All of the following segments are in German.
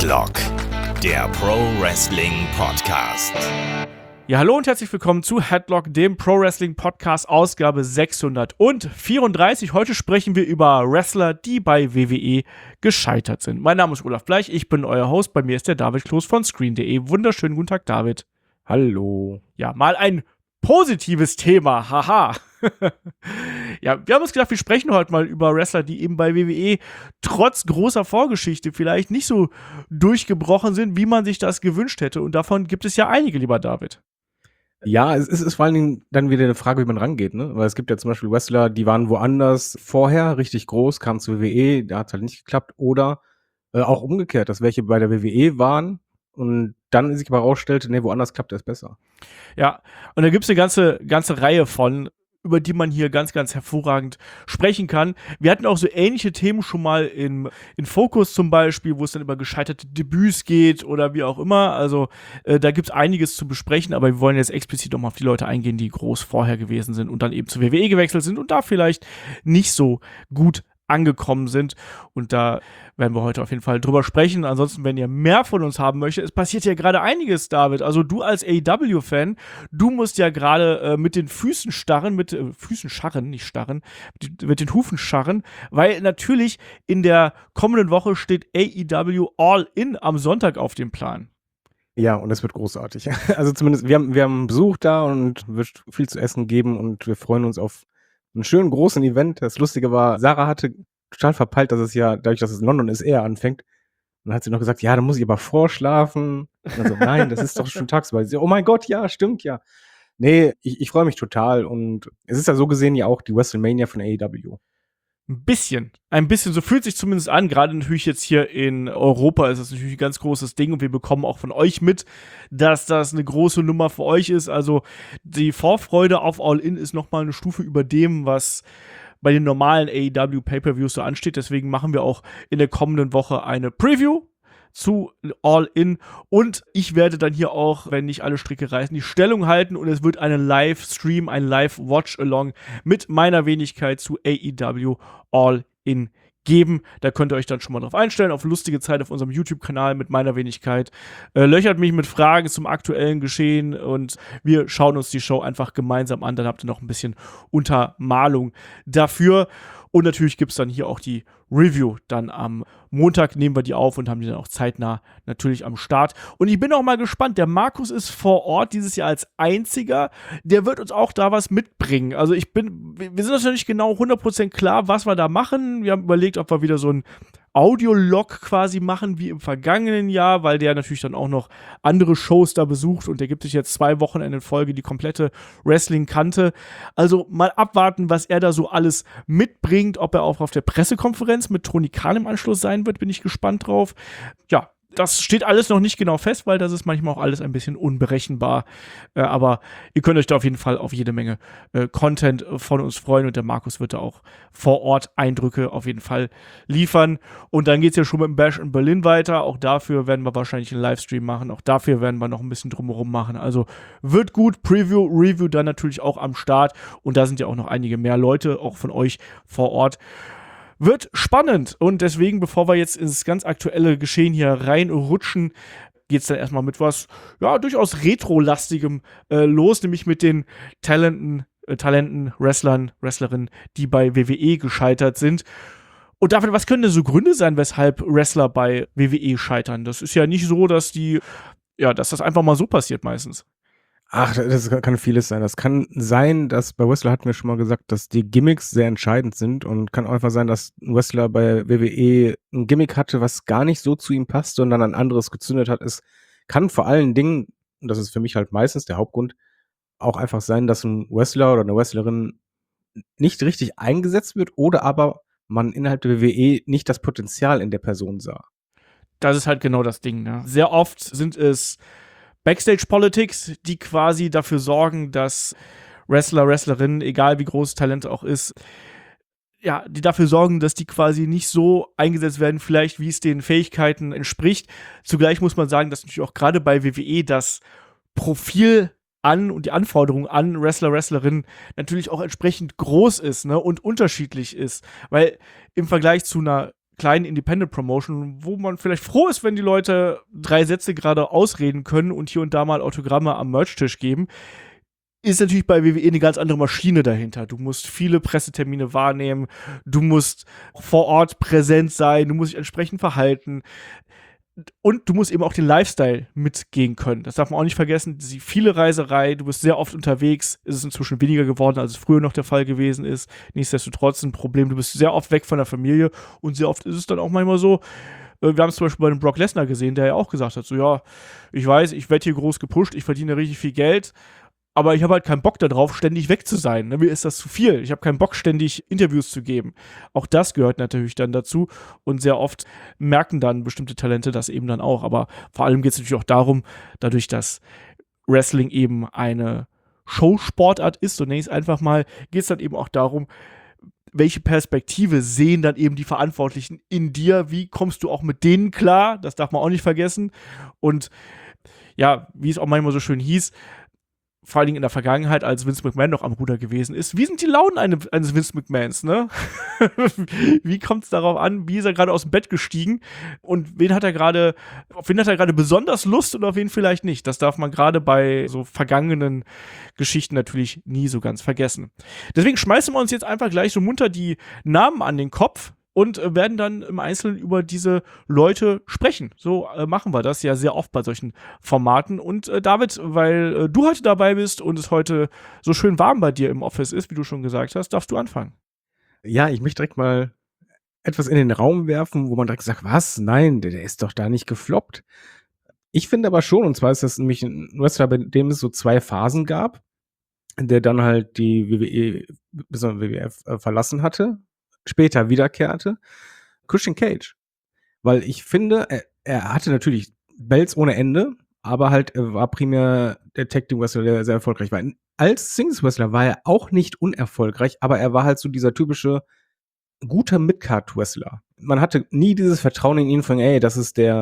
Headlock, der Pro Wrestling Podcast. Ja, hallo und herzlich willkommen zu Headlock, dem Pro Wrestling Podcast, Ausgabe 634. Heute sprechen wir über Wrestler, die bei WWE gescheitert sind. Mein Name ist Olaf Bleich, ich bin euer Host. Bei mir ist der David Kloß von Screen.de. Wunderschönen guten Tag, David. Hallo. Ja, mal ein positives Thema, haha. Ja, wir haben uns gedacht, wir sprechen heute mal über Wrestler, die eben bei WWE trotz großer Vorgeschichte vielleicht nicht so durchgebrochen sind, wie man sich das gewünscht hätte. Und davon gibt es ja einige, lieber David. Ja, es ist vor allen Dingen dann wieder eine Frage, wie man rangeht, ne? Weil es gibt ja zum Beispiel Wrestler, die waren woanders vorher richtig groß, kamen zu WWE, da hat es halt nicht geklappt. Oder auch umgekehrt, dass welche bei der WWE waren und dann sich aber rausstellte, nee, woanders klappt es besser. Ja, und da gibt es eine ganze Reihe von, über die man hier ganz, ganz hervorragend sprechen kann. Wir hatten auch so ähnliche Themen schon mal in Focus zum Beispiel, wo es dann über gescheiterte Debüts geht oder wie auch immer. Also da gibt es einiges zu besprechen, aber wir wollen jetzt explizit nochmal auf die Leute eingehen, die groß vorher gewesen sind und dann eben zur WWE gewechselt sind und da vielleicht nicht so gut angekommen sind. Und da werden wir heute auf jeden Fall drüber sprechen. Ansonsten, wenn ihr mehr von uns haben möchtet, es passiert ja gerade einiges, David. Also du als AEW-Fan, du musst ja gerade mit den Füßen starren, Füßen scharren, nicht starren, mit den Hufen scharren, weil natürlich in der kommenden Woche steht AEW All In am Sonntag auf dem Plan. Ja, und es wird großartig. Also zumindest, wir haben Besuch da und wird viel zu essen geben und wir freuen uns auf einen schönen großen Event. Das Lustige war, Sarah hatte total verpeilt, dass es ja, dadurch, dass es in London ist, eher anfängt. Und dann hat sie noch gesagt, ja, dann muss ich aber vorschlafen. Und dann so, nein, das ist doch schon tagsüber. Sie, oh mein Gott, ja, stimmt, ja. Nee, ich freue mich total. Und es ist ja so gesehen ja auch die WrestleMania von AEW. Ein bisschen, so fühlt sich zumindest an, gerade natürlich jetzt hier in Europa ist das natürlich ein ganz großes Ding und wir bekommen auch von euch mit, dass das eine große Nummer für euch ist, also die Vorfreude auf All In ist nochmal eine Stufe über dem, was bei den normalen AEW Pay-Per-Views so ansteht, deswegen machen wir auch in der kommenden Woche eine Preview zu All In und ich werde dann hier auch, wenn nicht alle Stricke reißen, die Stellung halten und es wird einen Livestream, ein Live-Watch-Along mit meiner Wenigkeit zu AEW All In geben. Da könnt ihr euch dann schon mal drauf einstellen, auf lustige Zeit auf unserem YouTube-Kanal mit meiner Wenigkeit. Löchert mich mit Fragen zum aktuellen Geschehen und wir schauen uns die Show einfach gemeinsam an. Dann habt ihr noch ein bisschen Untermalung dafür. Und natürlich gibt es dann hier auch die Review. Dann am Montag nehmen wir die auf und haben die dann auch zeitnah natürlich am Start. Und ich bin auch mal gespannt. Der Markus ist vor Ort dieses Jahr als einziger. Der wird uns auch da was mitbringen. Also wir sind uns noch nicht genau 100% klar, was wir da machen. Wir haben überlegt, ob wir wieder so ein Audiolog quasi machen wie im vergangenen Jahr, weil der natürlich dann auch noch andere Shows da besucht und der gibt sich jetzt 2 Wochenende in Folge die komplette Wrestling-Kante. Also mal abwarten, was er da so alles mitbringt, ob er auch auf der Pressekonferenz mit Tony Khan im Anschluss sein wird, bin ich gespannt drauf. Ja, das steht alles noch nicht genau fest, weil das ist manchmal auch alles ein bisschen unberechenbar. Aber ihr könnt euch da auf jeden Fall auf jede Menge Content von uns freuen und der Markus wird da auch vor Ort Eindrücke auf jeden Fall liefern. Und dann geht es ja schon mit dem Bash in Berlin weiter. Auch dafür werden wir wahrscheinlich einen Livestream machen. Auch dafür werden wir noch ein bisschen drumherum machen. Also wird gut. Preview, Review dann natürlich auch am Start. Und da sind ja auch noch einige mehr Leute, auch von euch vor Ort. Wird spannend und deswegen, bevor wir jetzt ins ganz aktuelle Geschehen hier reinrutschen, geht's dann erstmal mit was, ja, durchaus Retro-lastigem los, nämlich mit den Talenten, Wrestlern, Wrestlerinnen, die bei WWE gescheitert sind. Und David, was können denn so Gründe sein, weshalb Wrestler bei WWE scheitern? Das ist ja nicht so, dass das einfach mal so passiert meistens. Ach, das kann vieles sein. Das kann sein, dass bei Wrestler hatten wir schon mal gesagt, dass die Gimmicks sehr entscheidend sind und kann auch einfach sein, dass ein Wrestler bei WWE ein Gimmick hatte, was gar nicht so zu ihm passt und dann ein anderes gezündet hat. Es kann vor allen Dingen, und das ist für mich halt meistens der Hauptgrund, auch einfach sein, dass ein Wrestler oder eine Wrestlerin nicht richtig eingesetzt wird oder aber man innerhalb der WWE nicht das Potenzial in der Person sah. Das ist halt genau das Ding, ne? Sehr oft sind es Backstage-Politics, die quasi dafür sorgen, dass Wrestler, Wrestlerinnen, egal wie groß Talent auch ist, ja, die dafür sorgen, dass die quasi nicht so eingesetzt werden, vielleicht wie es den Fähigkeiten entspricht. Zugleich muss man sagen, dass natürlich auch gerade bei WWE das Profil an und die Anforderung an Wrestler, Wrestlerinnen natürlich auch entsprechend groß ist, ne, und unterschiedlich ist. Weil im Vergleich zu einer kleinen Independent-Promotion, wo man vielleicht froh ist, wenn die Leute 3 Sätze gerade ausreden können und hier und da mal Autogramme am Merch-Tisch geben, ist natürlich bei WWE eine ganz andere Maschine dahinter. Du musst viele Pressetermine wahrnehmen, du musst vor Ort präsent sein, du musst dich entsprechend verhalten. Und du musst eben auch den Lifestyle mitgehen können. Das darf man auch nicht vergessen. Die viele Reiserei, du bist sehr oft unterwegs. Es ist inzwischen weniger geworden, als es früher noch der Fall gewesen ist. Nichtsdestotrotz ein Problem. Du bist sehr oft weg von der Familie und sehr oft ist es dann auch manchmal so. Wir haben es zum Beispiel bei dem Brock Lesnar gesehen, der ja auch gesagt hat, so ja, ich weiß, ich werde hier groß gepusht, ich verdiene richtig viel Geld, aber ich habe halt keinen Bock darauf, ständig weg zu sein. Mir ist das zu viel. Ich habe keinen Bock, ständig Interviews zu geben. Auch das gehört natürlich dann dazu. Und sehr oft merken dann bestimmte Talente das eben dann auch. Aber vor allem geht es natürlich auch darum, dadurch, dass Wrestling eben eine Showsportart ist, so nenne ich es einfach mal, geht es dann eben auch darum, welche Perspektive sehen dann eben die Verantwortlichen in dir? Wie kommst du auch mit denen klar? Das darf man auch nicht vergessen. Und ja, wie es auch manchmal so schön hieß, vor allen Dingen in der Vergangenheit, als Vince McMahon noch am Ruder gewesen ist. Wie sind die Launen eines Vince McMahons, ne? Wie kommt es darauf an? Wie ist er gerade aus dem Bett gestiegen? Und auf wen hat er gerade besonders Lust und auf wen vielleicht nicht? Das darf man gerade bei so vergangenen Geschichten natürlich nie so ganz vergessen. Deswegen schmeißen wir uns jetzt einfach gleich so munter die Namen an den Kopf und werden dann im Einzelnen über diese Leute sprechen. So machen wir das ja sehr oft bei solchen Formaten. Und David, weil du heute dabei bist und es heute so schön warm bei dir im Office ist, wie du schon gesagt hast, darfst du anfangen. Ja, ich möchte direkt mal etwas in den Raum werfen, wo man direkt sagt, was? Nein, der ist doch da nicht gefloppt. Ich finde aber schon, und zwar ist das nämlich ein Wrestler, bei dem es so 2 Phasen gab, der dann halt die WWE, besonders WWF, verlassen hatte, später wiederkehrte, Christian Cage. Weil ich finde, er hatte natürlich Belts ohne Ende, aber halt er war primär der Tag Team Wrestler, der sehr erfolgreich war. Als Singles Wrestler war er auch nicht unerfolgreich, aber er war halt so dieser typische guter Midcard Wrestler. Man hatte nie dieses Vertrauen in ihn von, ey, das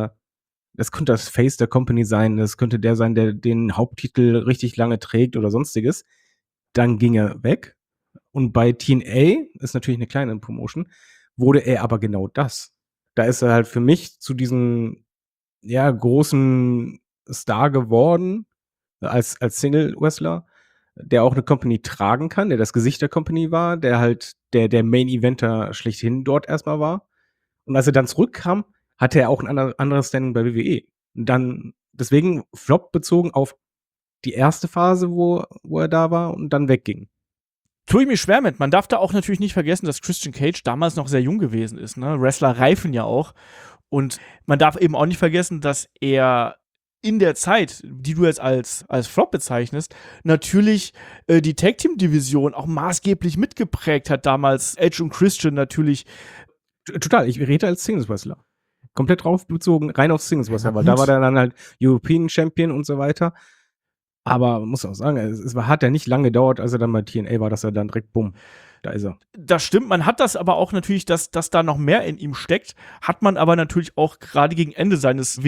könnte das Face der Company sein, das könnte der sein, der den Haupttitel richtig lange trägt oder sonstiges. Dann ging er weg. Und bei TNA, ist natürlich eine kleine Promotion, wurde er aber genau das. Da ist er halt für mich zu diesem, ja, großen Star geworden, als Single-Wrestler, der auch eine Company tragen kann, der das Gesicht der Company war, der halt der Main-Eventer schlechthin dort erstmal war. Und als er dann zurückkam, hatte er auch ein anderes Standing bei WWE. Und dann, deswegen Flop bezogen auf die erste Phase, wo er da war und dann wegging. Tue ich mir schwer mit. Man darf da auch natürlich nicht vergessen, dass Christian Cage damals noch sehr jung gewesen ist. Ne? Wrestler reifen ja auch. Und man darf eben auch nicht vergessen, dass er in der Zeit, die du jetzt als Flop bezeichnest, natürlich die Tag-Team-Division auch maßgeblich mitgeprägt hat. Damals Edge und Christian natürlich. Total, ich rede als Singles-Wrestler. Komplett drauf bezogen, rein auf Singles-Wrestler, weil da war der dann halt European Champion und so weiter. Aber man muss auch sagen, hat ja nicht lange gedauert, als er dann bei TNA war, dass er dann direkt, bumm, da ist er. Das stimmt, man hat das aber auch natürlich, dass da noch mehr in ihm steckt, hat man aber natürlich auch gerade gegen Ende seines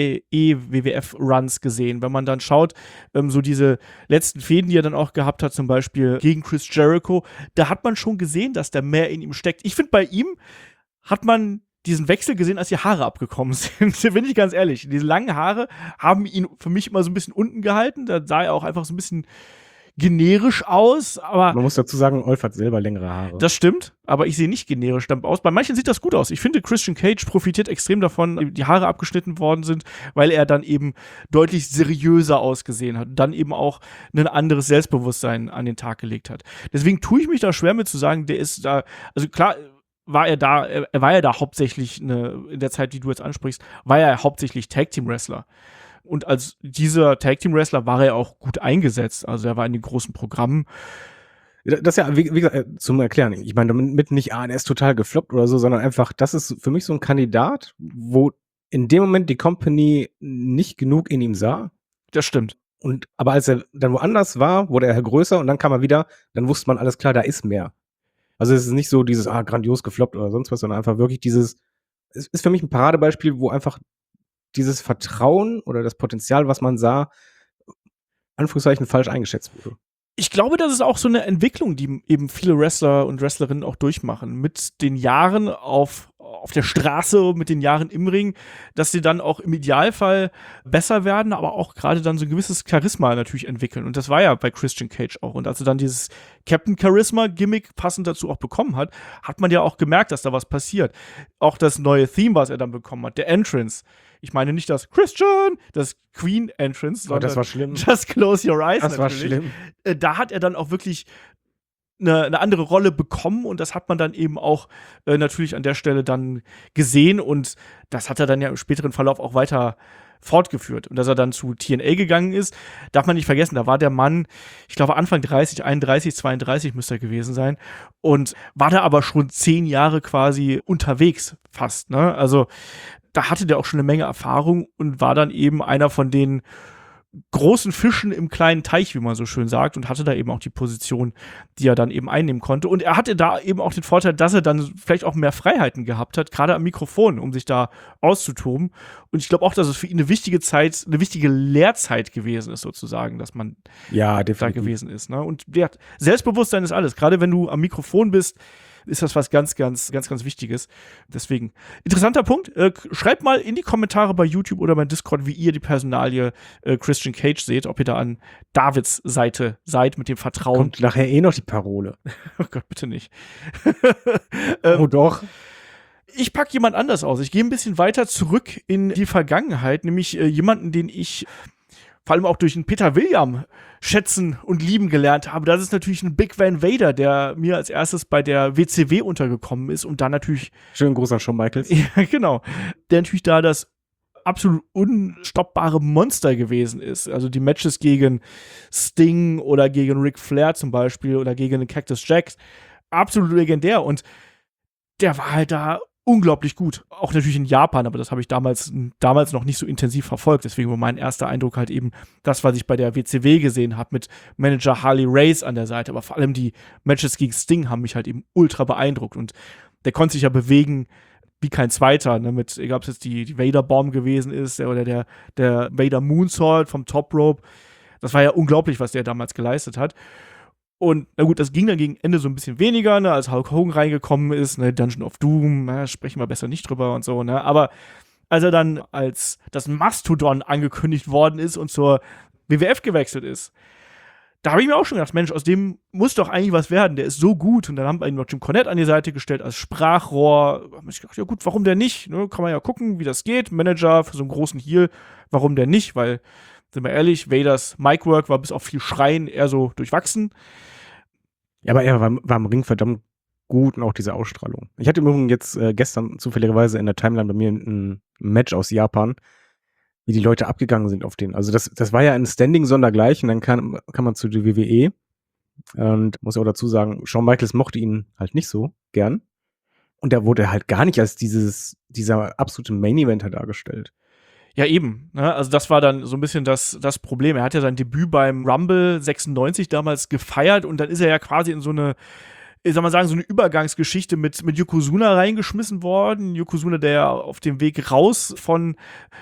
WWF-Runs gesehen. Wenn man dann schaut, so diese letzten Fäden, die er dann auch gehabt hat, zum Beispiel gegen Chris Jericho, da hat man schon gesehen, dass da mehr in ihm steckt. Ich finde, bei ihm hat man diesen Wechsel gesehen, als die Haare abgekommen sind. Bin ich ganz ehrlich. Diese langen Haare haben ihn für mich immer so ein bisschen unten gehalten. Da sah er auch einfach so ein bisschen generisch aus. Aber man muss dazu sagen, Olf hat selber längere Haare. Das stimmt, aber ich sehe nicht generisch aus. Bei manchen sieht das gut aus. Ich finde, Christian Cage profitiert extrem davon, die Haare abgeschnitten worden sind, weil er dann eben deutlich seriöser ausgesehen hat. Und dann eben auch ein anderes Selbstbewusstsein an den Tag gelegt hat. Deswegen tue ich mich da schwer mit zu sagen, der ist da, also klar, er war ja da hauptsächlich, in der Zeit, die du jetzt ansprichst, war er hauptsächlich Tag-Team-Wrestler. Und als dieser Tag-Team-Wrestler war er auch gut eingesetzt. Also er war in den großen Programmen. Das ja, wie gesagt, zum Erklären. Ich meine damit nicht, der ist total gefloppt oder so, sondern einfach, das ist für mich so ein Kandidat, wo in dem Moment die Company nicht genug in ihm sah. Das stimmt. Aber als er dann woanders war, wurde er größer und dann kam er wieder, dann wusste man, alles klar, da ist mehr. Also es ist nicht so dieses, grandios gefloppt oder sonst was, sondern einfach wirklich es ist für mich ein Paradebeispiel, wo einfach dieses Vertrauen oder das Potenzial, was man sah, Anführungszeichen falsch eingeschätzt wurde. Ich glaube, das ist auch so eine Entwicklung, die eben viele Wrestler und Wrestlerinnen auch durchmachen. Mit den Jahren auf auf der Straße mit den Jahren im Ring, dass sie dann auch im Idealfall besser werden, aber auch gerade dann so ein gewisses Charisma natürlich entwickeln. Und das war ja bei Christian Cage auch. Und als er dann dieses Captain Charisma-Gimmick passend dazu auch bekommen hat, hat man ja auch gemerkt, dass da was passiert. Auch das neue Theme, was er dann bekommen hat, der Entrance. Ich meine nicht das Christian, das Queen Entrance, sondern das war schlimm. Just Close Your Eyes. Das natürlich. war schlimm. Da hat er dann auch wirklich eine andere Rolle bekommen und das hat man dann eben auch natürlich an der Stelle dann gesehen und das hat er dann ja im späteren Verlauf auch weiter fortgeführt. Und dass er dann zu TNA gegangen ist, darf man nicht vergessen, da war der Mann, ich glaube Anfang 30, 31, 32 müsste er gewesen sein und war da aber schon 10 Jahre quasi unterwegs fast, ne? Also da hatte der auch schon eine Menge Erfahrung und war dann eben einer von den großen Fischen im kleinen Teich, wie man so schön sagt, und hatte da eben auch die Position, die er dann eben einnehmen konnte. Und er hatte da eben auch den Vorteil, dass er dann vielleicht auch mehr Freiheiten gehabt hat, gerade am Mikrofon, um sich da auszutoben. Und ich glaube auch, dass es für ihn eine wichtige Zeit, eine wichtige Lehrzeit gewesen ist, sozusagen, dass man da gewesen ist. Ne? Und der Selbstbewusstsein ist alles. Gerade wenn du am Mikrofon bist, ist das was ganz Wichtiges. Deswegen, interessanter Punkt. Schreibt mal in die Kommentare bei YouTube oder bei Discord, wie ihr die Personalie Christian Cage seht, ob ihr da an Davids Seite seid mit dem Vertrauen. Kommt nachher noch die Parole. Oh Gott, bitte nicht. Oh doch. Ich packe jemand anders aus. Ich gehe ein bisschen weiter zurück in die Vergangenheit, nämlich jemanden, den ich vor allem auch durch den Peter William schätzen und lieben gelernt habe. Das ist natürlich ein Big Van Vader, der mir als erstes bei der WCW untergekommen ist und dann natürlich Schönen Gruß an Shawn Michaels. Ja, genau. Der natürlich da das absolut unstoppbare Monster gewesen ist. Also die Matches gegen Sting oder gegen Ric Flair zum Beispiel oder gegen den Cactus Jack. Absolut legendär. Und der war halt da unglaublich gut. Auch natürlich in Japan, aber das habe ich damals noch nicht so intensiv verfolgt. Deswegen war mein erster Eindruck halt eben das, was ich bei der WCW gesehen habe, mit Manager Harley Race an der Seite. Aber vor allem die Matches gegen Sting haben mich halt eben ultra beeindruckt. Und der konnte sich ja bewegen wie kein zweiter. Ne? Egal ob es jetzt die Vader-Bomb gewesen ist oder der Vader Moonsault vom Top Rope. Das war ja unglaublich, was der damals geleistet hat. Und na gut, das ging dann gegen Ende so ein bisschen weniger, ne, als Hulk Hogan reingekommen ist, ne, Dungeon of Doom, sprechen wir besser nicht drüber und so, ne, aber als er dann als das Mastodon angekündigt worden ist und zur WWF gewechselt ist, da habe ich mir auch schon gedacht, Mensch, aus dem muss doch eigentlich was werden, der ist so gut. Und dann haben wir ihn noch Jim Cornette an die Seite gestellt als Sprachrohr. Da habe ich gedacht, ja gut, warum der nicht? Ne, kann man ja gucken, wie das geht. Manager für so einen großen Heel, warum der nicht? Weil, sind wir ehrlich, Vaders Micwork war bis auf viel Schreien eher so durchwachsen. Ja, aber er war im Ring verdammt gut und auch diese Ausstrahlung. Ich hatte im Übrigen jetzt gestern zufälligerweise in der Timeline bei mir ein Match aus Japan, wie die Leute abgegangen sind auf den. Also das war ja ein Standing sondergleichen, dann kann man zu der WWE und muss auch dazu sagen, Shawn Michaels mochte ihn halt nicht so gern und da wurde halt gar nicht als dieser absolute Main-Eventer dargestellt. Ja, eben. Ne? Also das war dann so ein bisschen das Problem. Er hat ja sein Debüt beim Rumble 96 damals gefeiert und dann ist er ja quasi in so eine, ich sag mal sagen, so eine Übergangsgeschichte mit Yokozuna reingeschmissen worden. Yokozuna, der ja auf dem Weg raus von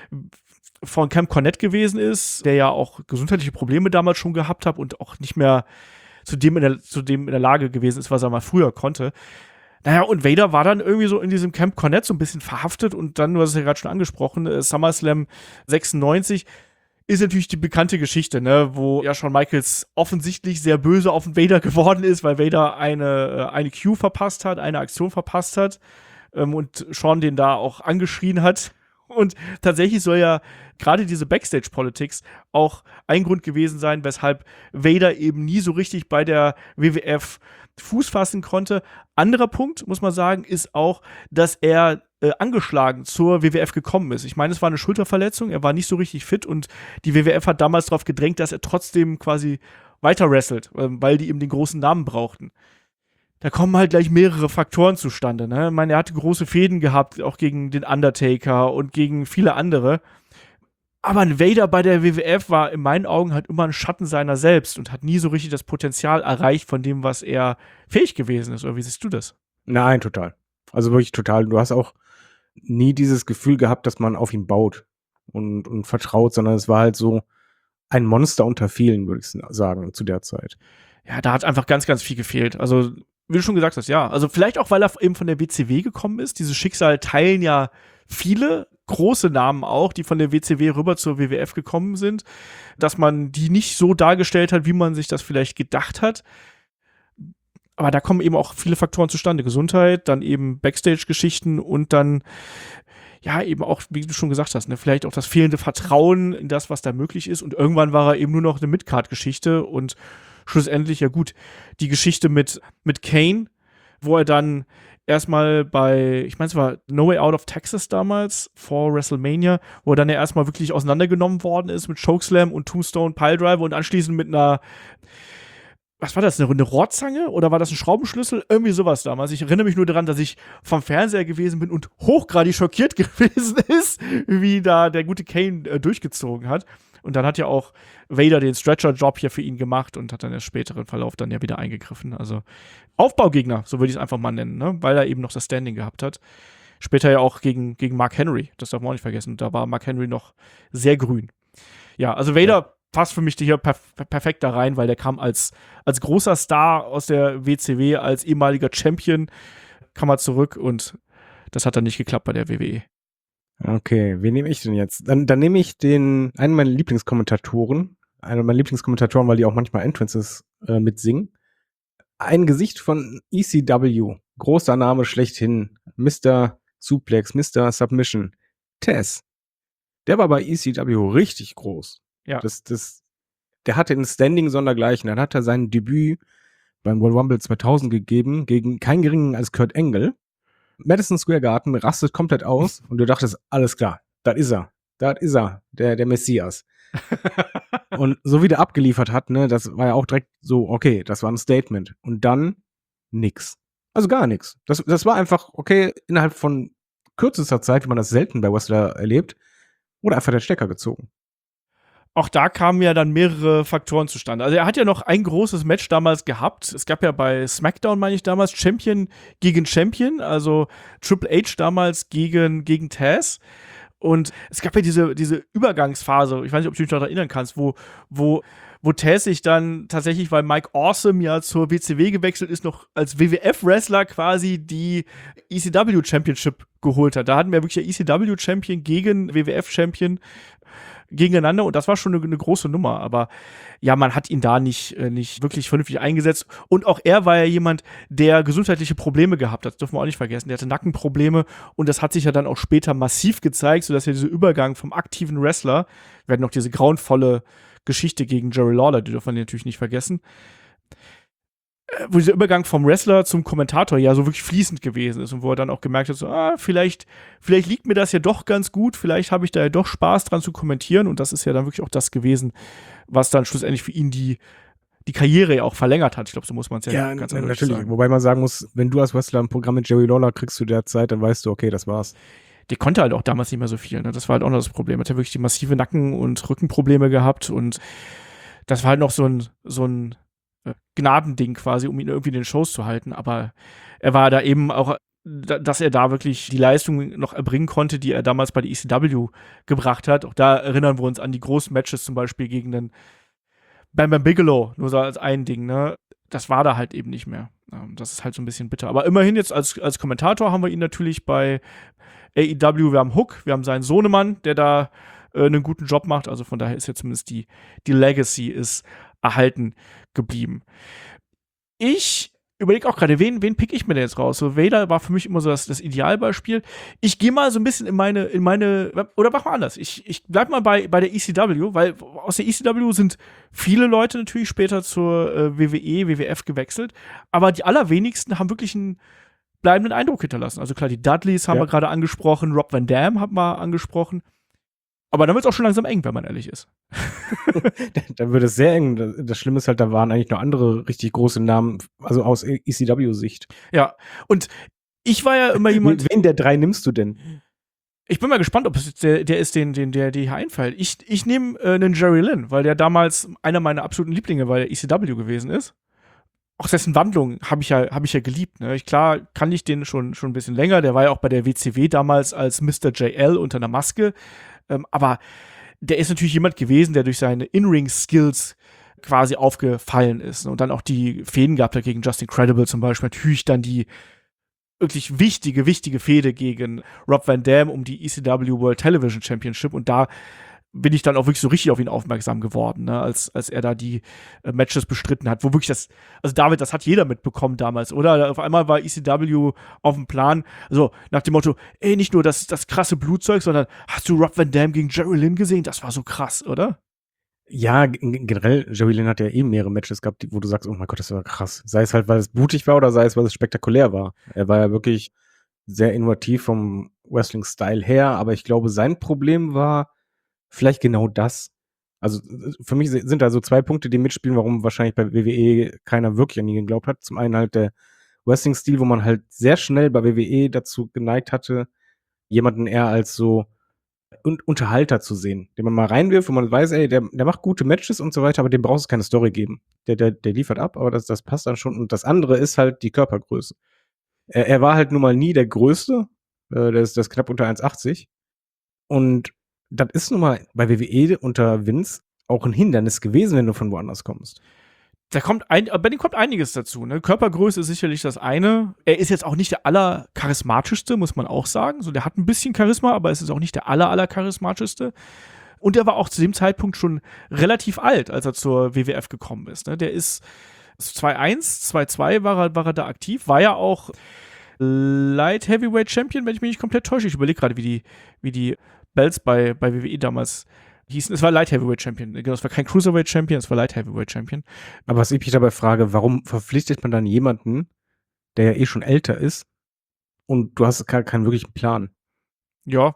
Camp Cornette gewesen ist, der ja auch gesundheitliche Probleme damals schon gehabt hat und auch nicht mehr zu dem in der Lage gewesen ist, was er mal früher konnte. Naja, und Vader war dann irgendwie so in diesem Camp Cornette so ein bisschen verhaftet und dann, du hast es ja gerade schon angesprochen, SummerSlam 96 ist natürlich die bekannte Geschichte, ne, wo ja Shawn Michaels offensichtlich sehr böse auf den Vader geworden ist, weil Vader eine Cue verpasst hat, eine Aktion verpasst hat und Shawn den da auch angeschrien hat. Und tatsächlich soll ja gerade diese Backstage-Politics auch ein Grund gewesen sein, weshalb Vader eben nie so richtig bei der WWF Fuß fassen konnte. Anderer Punkt, muss man sagen, ist auch, dass er angeschlagen zur WWF gekommen ist. Ich meine, es war eine Schulterverletzung, er war nicht so richtig fit und die WWF hat damals darauf gedrängt, dass er trotzdem quasi weiter wrestelt, weil die eben den großen Namen brauchten. Da kommen halt gleich mehrere Faktoren zustande. Ne? Ich meine, er hatte große Fäden gehabt, auch gegen den Undertaker und gegen viele andere. Aber ein Vader bei der WWF war in meinen Augen halt immer ein Schatten seiner selbst und hat nie so richtig das Potenzial erreicht von dem, was er fähig gewesen ist. Oder wie siehst du das? Nein, total. Also wirklich total. Du hast auch nie dieses Gefühl gehabt, dass man auf ihn baut und vertraut, sondern es war halt so ein Monster unter vielen, würde ich sagen, zu der Zeit. Ja, da hat einfach ganz viel gefehlt. Also wie du schon gesagt hast, ja. Also vielleicht auch, weil er eben von der WCW gekommen ist. Dieses Schicksal teilen ja viele große Namen auch, die von der WCW rüber zur WWF gekommen sind, dass man die nicht so dargestellt hat, wie man sich das vielleicht gedacht hat. Aber da kommen eben auch viele Faktoren zustande. Gesundheit, dann eben Backstage-Geschichten und dann ja, eben auch, wie du schon gesagt hast, ne, vielleicht auch das fehlende Vertrauen in das, was da möglich ist. Und irgendwann war er eben nur noch eine Midcard-Geschichte und schlussendlich, ja gut, die Geschichte mit Kane, wo er dann erstmal bei, ich meine, es war No Way Out of Texas damals, vor WrestleMania, wo er dann ja erstmal wirklich auseinandergenommen worden ist mit Chokeslam und Tombstone Piledriver und anschließend mit einer, was war das, eine Rohrzange oder war das ein Schraubenschlüssel? Irgendwie sowas damals. Ich erinnere mich nur daran, dass ich vom Fernseher gewesen bin und hochgradig schockiert gewesen ist, wie da der gute Kane durchgezogen hat. Und dann hat ja auch Vader den Stretcher-Job hier für ihn gemacht und hat dann im späteren Verlauf dann ja wieder eingegriffen. Also Aufbaugegner, so würde ich es einfach mal nennen, ne? Weil er eben noch das Standing gehabt hat. Später ja auch gegen Mark Henry, das darf man auch nicht vergessen. Da war Mark Henry noch sehr grün. Ja, also Vader passt für mich hier perfekt da rein, weil der kam als großer Star aus der WCW, als ehemaliger Champion, kam er zurück und das hat dann nicht geklappt bei der WWE. Okay, wen nehme ich denn jetzt? Dann nehme ich einen meiner Lieblingskommentatoren, weil die auch manchmal Entrances mitsingen. Ein Gesicht von ECW, großer Name schlechthin, Mr. Suplex, Mr. Submission, Taz. Der war bei ECW richtig groß. Ja. Der hatte ein Standing sondergleichen. Dann hat er sein Debüt beim World Rumble 2000 gegeben, gegen keinen geringen als Kurt Angle. Madison Square Garden rastet komplett aus und du dachtest, alles klar, das ist er, der Messias. Und so wie der abgeliefert hat, ne, das war ja auch direkt so, okay, das war ein Statement. Und dann nix. Also gar nichts. Das war einfach, okay, innerhalb von kürzester Zeit, wie man das selten bei Wrestler erlebt, wurde einfach der Stecker gezogen. Auch da kamen ja dann mehrere Faktoren zustande. Also er hat ja noch ein großes Match damals gehabt. Es gab ja bei SmackDown, meine ich damals, Champion gegen Champion, also Triple H damals gegen Taz. Und es gab ja diese Übergangsphase, ich weiß nicht, ob du dich noch erinnern kannst, wo Taz sich dann tatsächlich, weil Mike Awesome ja zur WCW gewechselt ist, noch als WWF-Wrestler quasi die ECW Championship geholt hat. Da hatten wir wirklich ja ECW-Champion gegen WWF-Champion gegeneinander und das war schon eine große Nummer, aber ja, man hat ihn da nicht wirklich vernünftig eingesetzt und auch er war ja jemand, der gesundheitliche Probleme gehabt hat, das dürfen wir auch nicht vergessen, der hatte Nackenprobleme und das hat sich ja dann auch später massiv gezeigt, sodass ja dieser Übergang vom aktiven Wrestler, wir hatten noch diese grauenvolle Geschichte gegen Jerry Lawler, die dürfen wir natürlich nicht vergessen, wo dieser Übergang vom Wrestler zum Kommentator ja so wirklich fließend gewesen ist und wo er dann auch gemerkt hat, so, vielleicht liegt mir das ja doch ganz gut, vielleicht habe ich da ja doch Spaß dran zu kommentieren und das ist ja dann wirklich auch das gewesen, was dann schlussendlich für ihn die Karriere ja auch verlängert hat. Ich glaube, so muss man es ja ganz ehrlich natürlich sagen. Wobei man sagen muss, wenn du als Wrestler ein Programm mit Jerry Lawler kriegst zu der Zeit, dann weißt du, okay, das war's. Der konnte halt auch damals nicht mehr so viel, ne? Das war halt auch noch das Problem. Er hat ja wirklich die massive Nacken- und Rückenprobleme gehabt und das war halt noch so ein Gnadending quasi, um ihn irgendwie in den Shows zu halten, aber er war da eben auch, dass er da wirklich die Leistung noch erbringen konnte, die er damals bei der ECW gebracht hat. Auch da erinnern wir uns an die großen Matches, zum Beispiel gegen den Bam Bam Bigelow, nur so als ein Ding, ne? Das war da halt eben nicht mehr. Das ist halt so ein bisschen bitter. Aber immerhin jetzt als Kommentator haben wir ihn natürlich bei AEW, wir haben Hook, wir haben seinen Sohnemann, der da einen guten Job macht, also von daher ist jetzt zumindest die Legacy ist erhalten geblieben. Ich überlege auch gerade, wen pick ich mir denn jetzt raus? So, Vader war für mich immer so das Idealbeispiel. Ich gehe mal so ein bisschen in meine, oder mach mal anders. Ich bleib mal bei der ECW, weil aus der ECW sind viele Leute natürlich später zur WWE, WWF gewechselt, aber die allerwenigsten haben wirklich einen bleibenden Eindruck hinterlassen. Also klar, die Dudleys haben wir gerade angesprochen, Rob Van Dam haben wir angesprochen. Aber dann wird es auch schon langsam eng, wenn man ehrlich ist. Dann wird es sehr eng. Das Schlimme ist halt, da waren eigentlich noch andere richtig große Namen, also aus ECW-Sicht. Ja, und ich war ja immer jemand. Wen der drei nimmst du denn? Ich bin mal gespannt, ob es der ist, der hier einfällt. Ich nehme einen Jerry Lynn, weil der damals einer meiner absoluten Lieblinge bei der ECW gewesen ist. Auch dessen Wandlung habe ich ja geliebt. Ne? Klar kann ich den schon ein bisschen länger. Der war ja auch bei der WCW damals als Mr. JL unter einer Maske. Aber der ist natürlich jemand gewesen, der durch seine In-Ring-Skills quasi aufgefallen ist. Und dann auch die Fehden gab da gegen Justin Credible zum Beispiel. Natürlich dann die wirklich wichtige Fehde gegen Rob Van Dam um die ECW World Television Championship. Und da bin ich dann auch wirklich so richtig auf ihn aufmerksam geworden, ne, als er da die Matches bestritten hat, wo wirklich also David, das hat jeder mitbekommen damals, oder? Auf einmal war ECW auf dem Plan, also nach dem Motto, ey, nicht nur das krasse Blutzeug, sondern hast du Rob Van Dam gegen Jerry Lynn gesehen? Das war so krass, oder? Ja, generell, Jerry Lynn hat ja eben mehrere Matches gehabt, wo du sagst, oh mein Gott, das war krass. Sei es halt, weil es blutig war oder sei es, weil es spektakulär war. Er war ja wirklich sehr innovativ vom Wrestling-Style her, aber ich glaube, sein Problem war vielleicht genau das. Also für mich sind da so 2 Punkte, die mitspielen, warum wahrscheinlich bei WWE keiner wirklich an ihn geglaubt hat. Zum einen halt der Wrestling-Stil, wo man halt sehr schnell bei WWE dazu geneigt hatte, jemanden eher als so Unterhalter zu sehen, den man mal reinwirft, wo man weiß, ey, der macht gute Matches und so weiter, aber dem brauchst du keine Story geben. Der liefert ab, aber das passt dann schon. Und das andere ist halt die Körpergröße. Er war halt nun mal nie der Größte. Der ist knapp unter 1,80. Und das ist nun mal bei WWE unter Vince auch ein Hindernis gewesen, wenn du von woanders kommst. Bei dem kommt einiges dazu. Ne? Körpergröße ist sicherlich das eine. Er ist jetzt auch nicht der allercharismatischste, muss man auch sagen. So, der hat ein bisschen Charisma, aber es ist auch nicht der allercharismatischste. Und er war auch zu dem Zeitpunkt schon relativ alt, als er zur WWF gekommen ist. Ne? Der ist 2-1, 2-2 war er da aktiv. War ja auch Light Heavyweight Champion, wenn ich mich nicht komplett täusche. Ich überlege gerade, wie die Belts bei WWE damals hießen. Es war Light Heavyweight Champion. Es war kein Cruiserweight Champion, es war Light Heavyweight Champion. Aber was ich mich dabei frage, warum verpflichtet man dann jemanden, der ja eh schon älter ist und du hast keinen wirklichen Plan? Ja.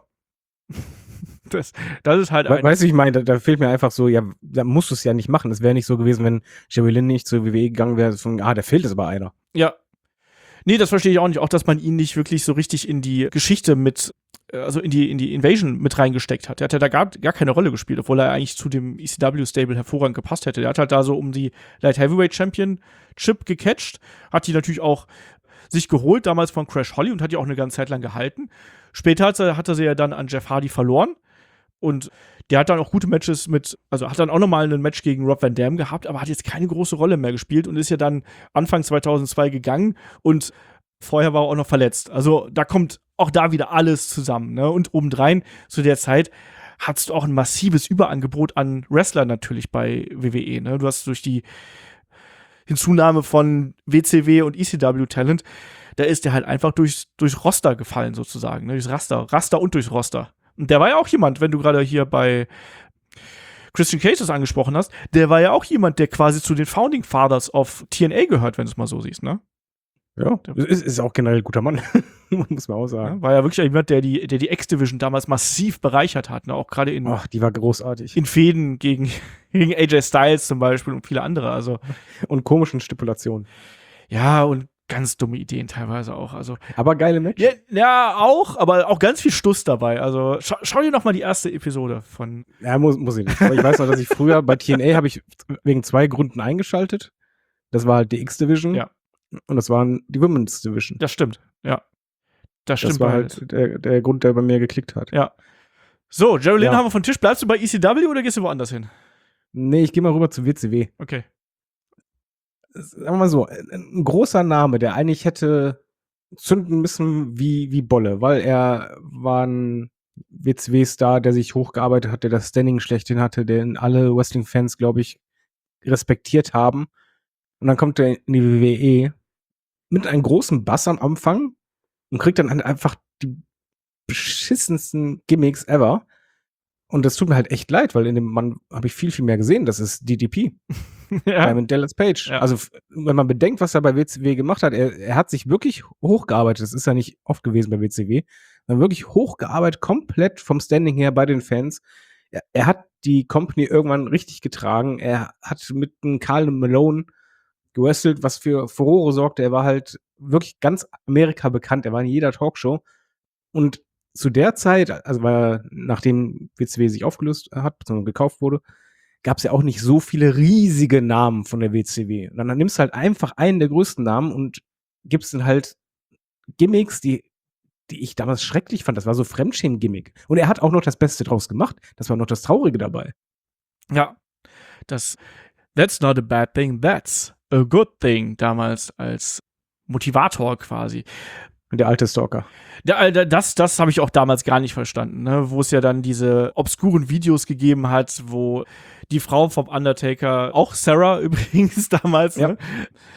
Das ist halt weißt du, ich meine, da fehlt mir einfach so, ja, da musst du es ja nicht machen. Es wäre nicht so gewesen, wenn Jerry Lynn nicht zur WWE gegangen wäre, da fehlt es aber einer. Ja. Nee, das verstehe ich auch nicht. Auch, dass man ihn nicht wirklich so richtig in die Geschichte also in die Invasion mit reingesteckt hat. Der hat ja da gar keine Rolle gespielt, obwohl er eigentlich zu dem ECW-Stable hervorragend gepasst hätte. Der hat halt da so um die Light Heavyweight Championship gecatcht, hat die natürlich auch sich geholt, damals von Crash Holly, und hat die auch eine ganze Zeit lang gehalten. Später hat er sie ja dann an Jeff Hardy verloren, und der hat dann auch gute Matches hat dann auch nochmal ein Match gegen Rob Van Dam gehabt, aber hat jetzt keine große Rolle mehr gespielt und ist ja dann Anfang 2002 gegangen, und vorher war er auch noch verletzt. Also da kommt auch da wieder alles zusammen, ne? Und obendrein, zu der Zeit, hattest du auch ein massives Überangebot an Wrestlern natürlich bei WWE, ne? Du hast durch die Hinzunahme von WCW und ECW-Talent, da ist der halt einfach durchs Roster gefallen sozusagen, ne? Durchs Raster und durchs Roster. Und der war ja auch jemand, wenn du gerade hier bei Christian Cage das angesprochen hast, der war ja auch jemand, der quasi zu den Founding Fathers of TNA gehört, wenn du es mal so siehst, ne? Ja, ist auch generell ein guter Mann, muss man auch sagen. Ja, war ja wirklich jemand, der die X-Division damals massiv bereichert hat, ne? Auch gerade die war großartig. In Fehden gegen AJ Styles zum Beispiel und viele andere, also. Und komischen Stipulationen. Ja, und ganz dumme Ideen teilweise auch, also. Aber geile Match. Ja, auch, aber auch ganz viel Stuss dabei, also schau dir noch mal die erste Episode von. Ja, muss ich nicht. Aber ich weiß noch, dass ich früher bei TNA habe ich wegen 2 Gründen eingeschaltet. Das war halt die X-Division. Ja. Und das waren die Women's Division. Das stimmt, ja. Das war halt der Grund, der bei mir geklickt hat. Ja. So, Jerry Lynn haben wir vom Tisch. Bleibst du bei ECW oder gehst du woanders hin? Nee, ich gehe mal rüber zu WCW. Okay. Sagen wir mal so, ein großer Name, der eigentlich hätte zünden müssen wie Bolle, weil er war ein WCW-Star, der sich hochgearbeitet hat, der das Standing schlechthin hatte, den alle Wrestling-Fans, glaube ich, respektiert haben. Und dann kommt er in die WWE mit einem großen Bass am Anfang und kriegt dann einfach die beschissensten Gimmicks ever. Und das tut mir halt echt leid, weil in dem Mann habe ich viel, viel mehr gesehen. Das ist DDP. Ja. Diamond Dallas Page. Ja. Also, wenn man bedenkt, was er bei WCW gemacht hat, er hat sich wirklich hochgearbeitet. Das ist ja nicht oft gewesen bei WCW. Er hat wirklich hochgearbeitet, komplett vom Standing her bei den Fans. Er hat die Company irgendwann richtig getragen. Er hat mit einem Karl Malone gewrestelt, was für Furore sorgte. Er war halt wirklich ganz Amerika bekannt. Er war in jeder Talkshow. Und zu der Zeit, also nachdem WCW sich aufgelöst hat, beziehungsweise gekauft wurde, gab es ja auch nicht so viele riesige Namen von der WCW. Und dann nimmst du halt einfach einen der größten Namen und gibst dann halt Gimmicks, die ich damals schrecklich fand. Das war so Fremdschämen-Gimmick. Und er hat auch noch das Beste draus gemacht. Das war noch das Traurige dabei. Ja, das That's not a bad thing, that's a good thing, damals als Motivator quasi. Der alte Stalker. Das habe ich auch damals gar nicht verstanden, ne? Wo es ja dann diese obskuren Videos gegeben hat, wo die Frau vom Undertaker, auch Sarah übrigens damals, ja, ne,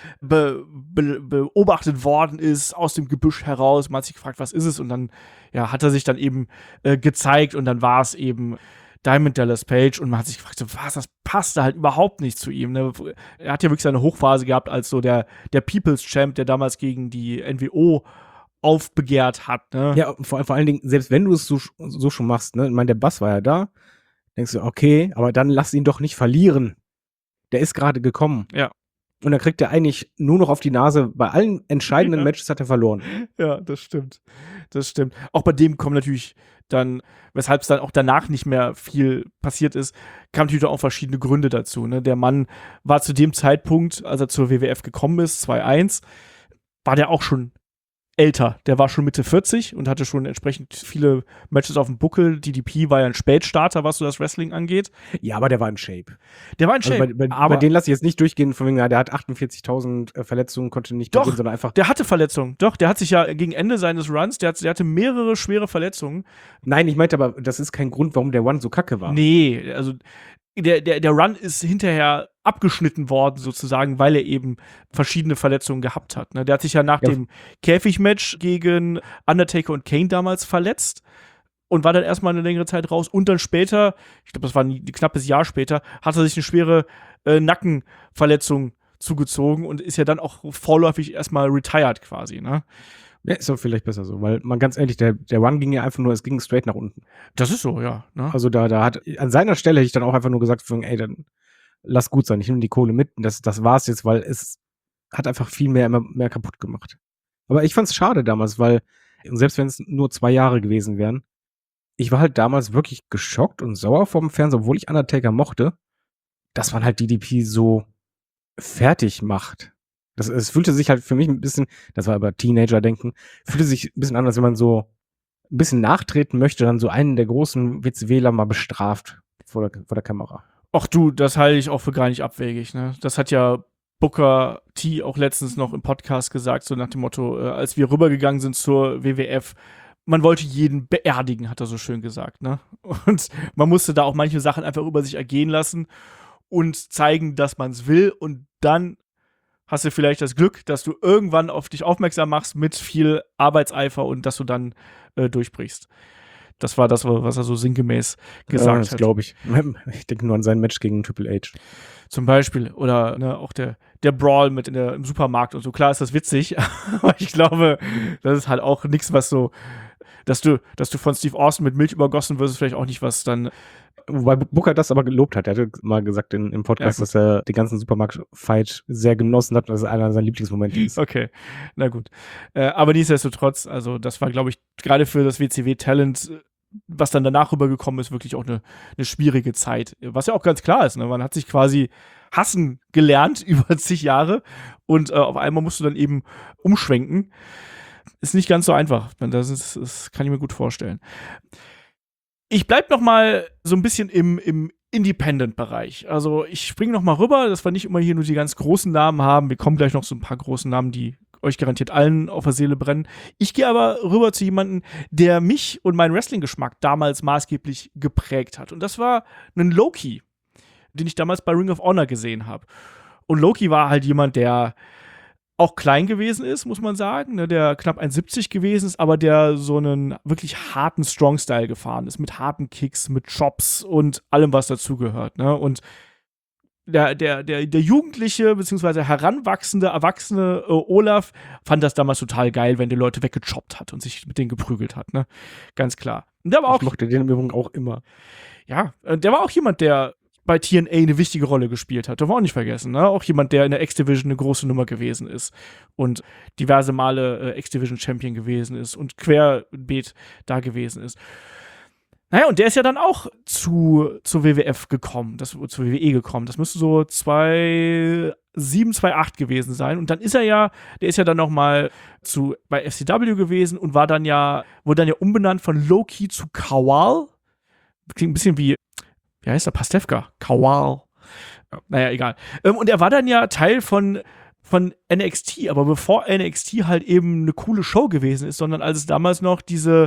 beobachtet worden ist aus dem Gebüsch heraus. Man hat sich gefragt, was ist es? Und dann hat er sich dann eben gezeigt und dann war es eben Diamond Dallas Page und man hat sich gefragt, so, was, das passte halt überhaupt nicht zu ihm. Ne? Er hat ja wirklich seine Hochphase gehabt als so der People's Champ, der damals gegen die NWO aufbegehrt hat. Ne? Ja, vor allen Dingen, selbst wenn du es so schon machst, ne? Ich meine, der Bass war ja da, denkst du, okay, aber dann lass ihn doch nicht verlieren. Der ist gerade gekommen. Ja. Und dann kriegt er eigentlich nur noch auf die Nase. Bei allen entscheidenden Matches hat er verloren. Ja, das stimmt. Das stimmt. Auch bei dem kommen natürlich dann, weshalb es dann auch danach nicht mehr viel passiert ist, kamen natürlich auch verschiedene Gründe dazu. Ne? Der Mann war zu dem Zeitpunkt, als er zur WWF gekommen ist, 2001, war der auch schon älter. Der war schon Mitte 40 und hatte schon entsprechend viele Matches auf dem Buckel. DDP war ja ein Spätstarter, was so das Wrestling angeht. Ja, aber der war in Shape. Der war in Shape. Also bei denen lasse ich jetzt nicht durchgehen, von wegen, der hat 48.000 Verletzungen, konnte nicht beginnen, sondern einfach. Der hatte Verletzungen. Doch, der hat sich ja gegen Ende seines Runs, der hatte mehrere schwere Verletzungen. Nein, ich meinte aber, das ist kein Grund, warum der Run so kacke war. Nee, also der Run ist hinterher abgeschnitten worden, sozusagen, weil er eben verschiedene Verletzungen gehabt hat. Ne? Der hat sich ja nach dem Käfigmatch gegen Undertaker und Kane damals verletzt und war dann erstmal eine längere Zeit raus. Und dann später, ich glaube, das war ein knappes Jahr später, hat er sich eine schwere Nackenverletzung zugezogen und ist ja dann auch vorläufig erstmal retired quasi, ne? Ja, ist doch vielleicht besser so, weil man ganz ehrlich, der Run ging ja einfach nur, es ging straight nach unten. Das ist so, ja. Ne? Also da hat, an seiner Stelle hätte ich dann auch einfach nur gesagt, ey, dann lass gut sein, ich nehme die Kohle mit, das war's jetzt, weil es hat einfach viel mehr kaputt gemacht. Aber ich fand's schade damals, weil, selbst wenn es nur 2 Jahre gewesen wären, ich war halt damals wirklich geschockt und sauer vom Fernseher, obwohl ich Undertaker mochte, dass man halt DDP so fertig macht. Es fühlte sich halt für mich ein bisschen, das war aber Teenager-Denken, fühlte sich ein bisschen an, als wenn man so ein bisschen nachtreten möchte, dann so einen der großen WCWler mal bestraft vor der Kamera. Ach du, das halte ich auch für gar nicht abwegig, ne? Das hat ja Booker T auch letztens noch im Podcast gesagt, so nach dem Motto, als wir rübergegangen sind zur WWF, man wollte jeden beerdigen, hat er so schön gesagt, ne? Und man musste da auch manche Sachen einfach über sich ergehen lassen und zeigen, dass man es will und dann hast du vielleicht das Glück, dass du irgendwann auf dich aufmerksam machst mit viel Arbeitseifer und dass du dann durchbrichst. Das war das, was er so sinngemäß gesagt hat. Das glaube ich. Ich denke nur an sein Match gegen Triple H. Zum Beispiel. Oder ne, auch der Brawl mit im Supermarkt und so. Klar ist das witzig, aber ich glaube, das ist halt auch nichts, was so, dass du von Steve Austin mit Milch übergossen wirst, ist vielleicht auch nicht, was dann. Wobei Booker das aber gelobt hat. Er hatte mal gesagt im Podcast, dass er den ganzen Supermarkt-Fight sehr genossen hat und dass es einer seiner Lieblingsmomente ist. Okay, na gut. Aber nichtsdestotrotz, also das war, glaube ich, gerade für das WCW-Talent, was dann danach rübergekommen ist, wirklich auch eine schwierige Zeit. Was ja auch ganz klar ist, ne? Man hat sich quasi hassen gelernt über zig Jahre und auf einmal musst du dann eben umschwenken. Ist nicht ganz so einfach. Das kann ich mir gut vorstellen. Ich bleib noch mal so ein bisschen im Independent-Bereich. Also ich springe noch mal rüber, dass wir nicht immer hier nur die ganz großen Namen haben. Wir kommen gleich noch so ein paar großen Namen, die euch garantiert allen auf der Seele brennen. Ich gehe aber rüber zu jemandem, der mich und meinen Wrestling-Geschmack damals maßgeblich geprägt hat. Und das war ein Low-Ki, den ich damals bei Ring of Honor gesehen habe. Und Low-Ki war halt jemand, der auch klein gewesen ist, muss man sagen, ne, der knapp 1,70 gewesen ist, aber der so einen wirklich harten Strong-Style gefahren ist, mit harten Kicks, mit Chops und allem, was dazugehört. Ne? Und der jugendliche bzw. heranwachsende, erwachsene Olaf fand das damals total geil, wenn der Leute weggechoppt hat und sich mit denen geprügelt hat. Ne? Ganz klar. Und der war ich mochte den übrigens auch immer. Ja, der war auch jemand, der bei TNA eine wichtige Rolle gespielt hat. Darf man auch nicht vergessen. Ne? Auch jemand, der in der X-Division eine große Nummer gewesen ist und diverse Male X-Division-Champion gewesen ist und querbeet da gewesen ist. Naja, und der ist ja dann auch zur WWF gekommen, zur WWE gekommen. Das müsste so 2007, 2008 gewesen sein. Und dann ist der ist ja dann noch mal bei FCW gewesen und wurde dann ja umbenannt von Low-Ki zu Kawal. Klingt ein bisschen wie heißt der? Pastewka. Kawal. Naja, egal. Und er war dann ja Teil von NXT, aber bevor NXT halt eben eine coole Show gewesen ist, sondern als es damals noch diese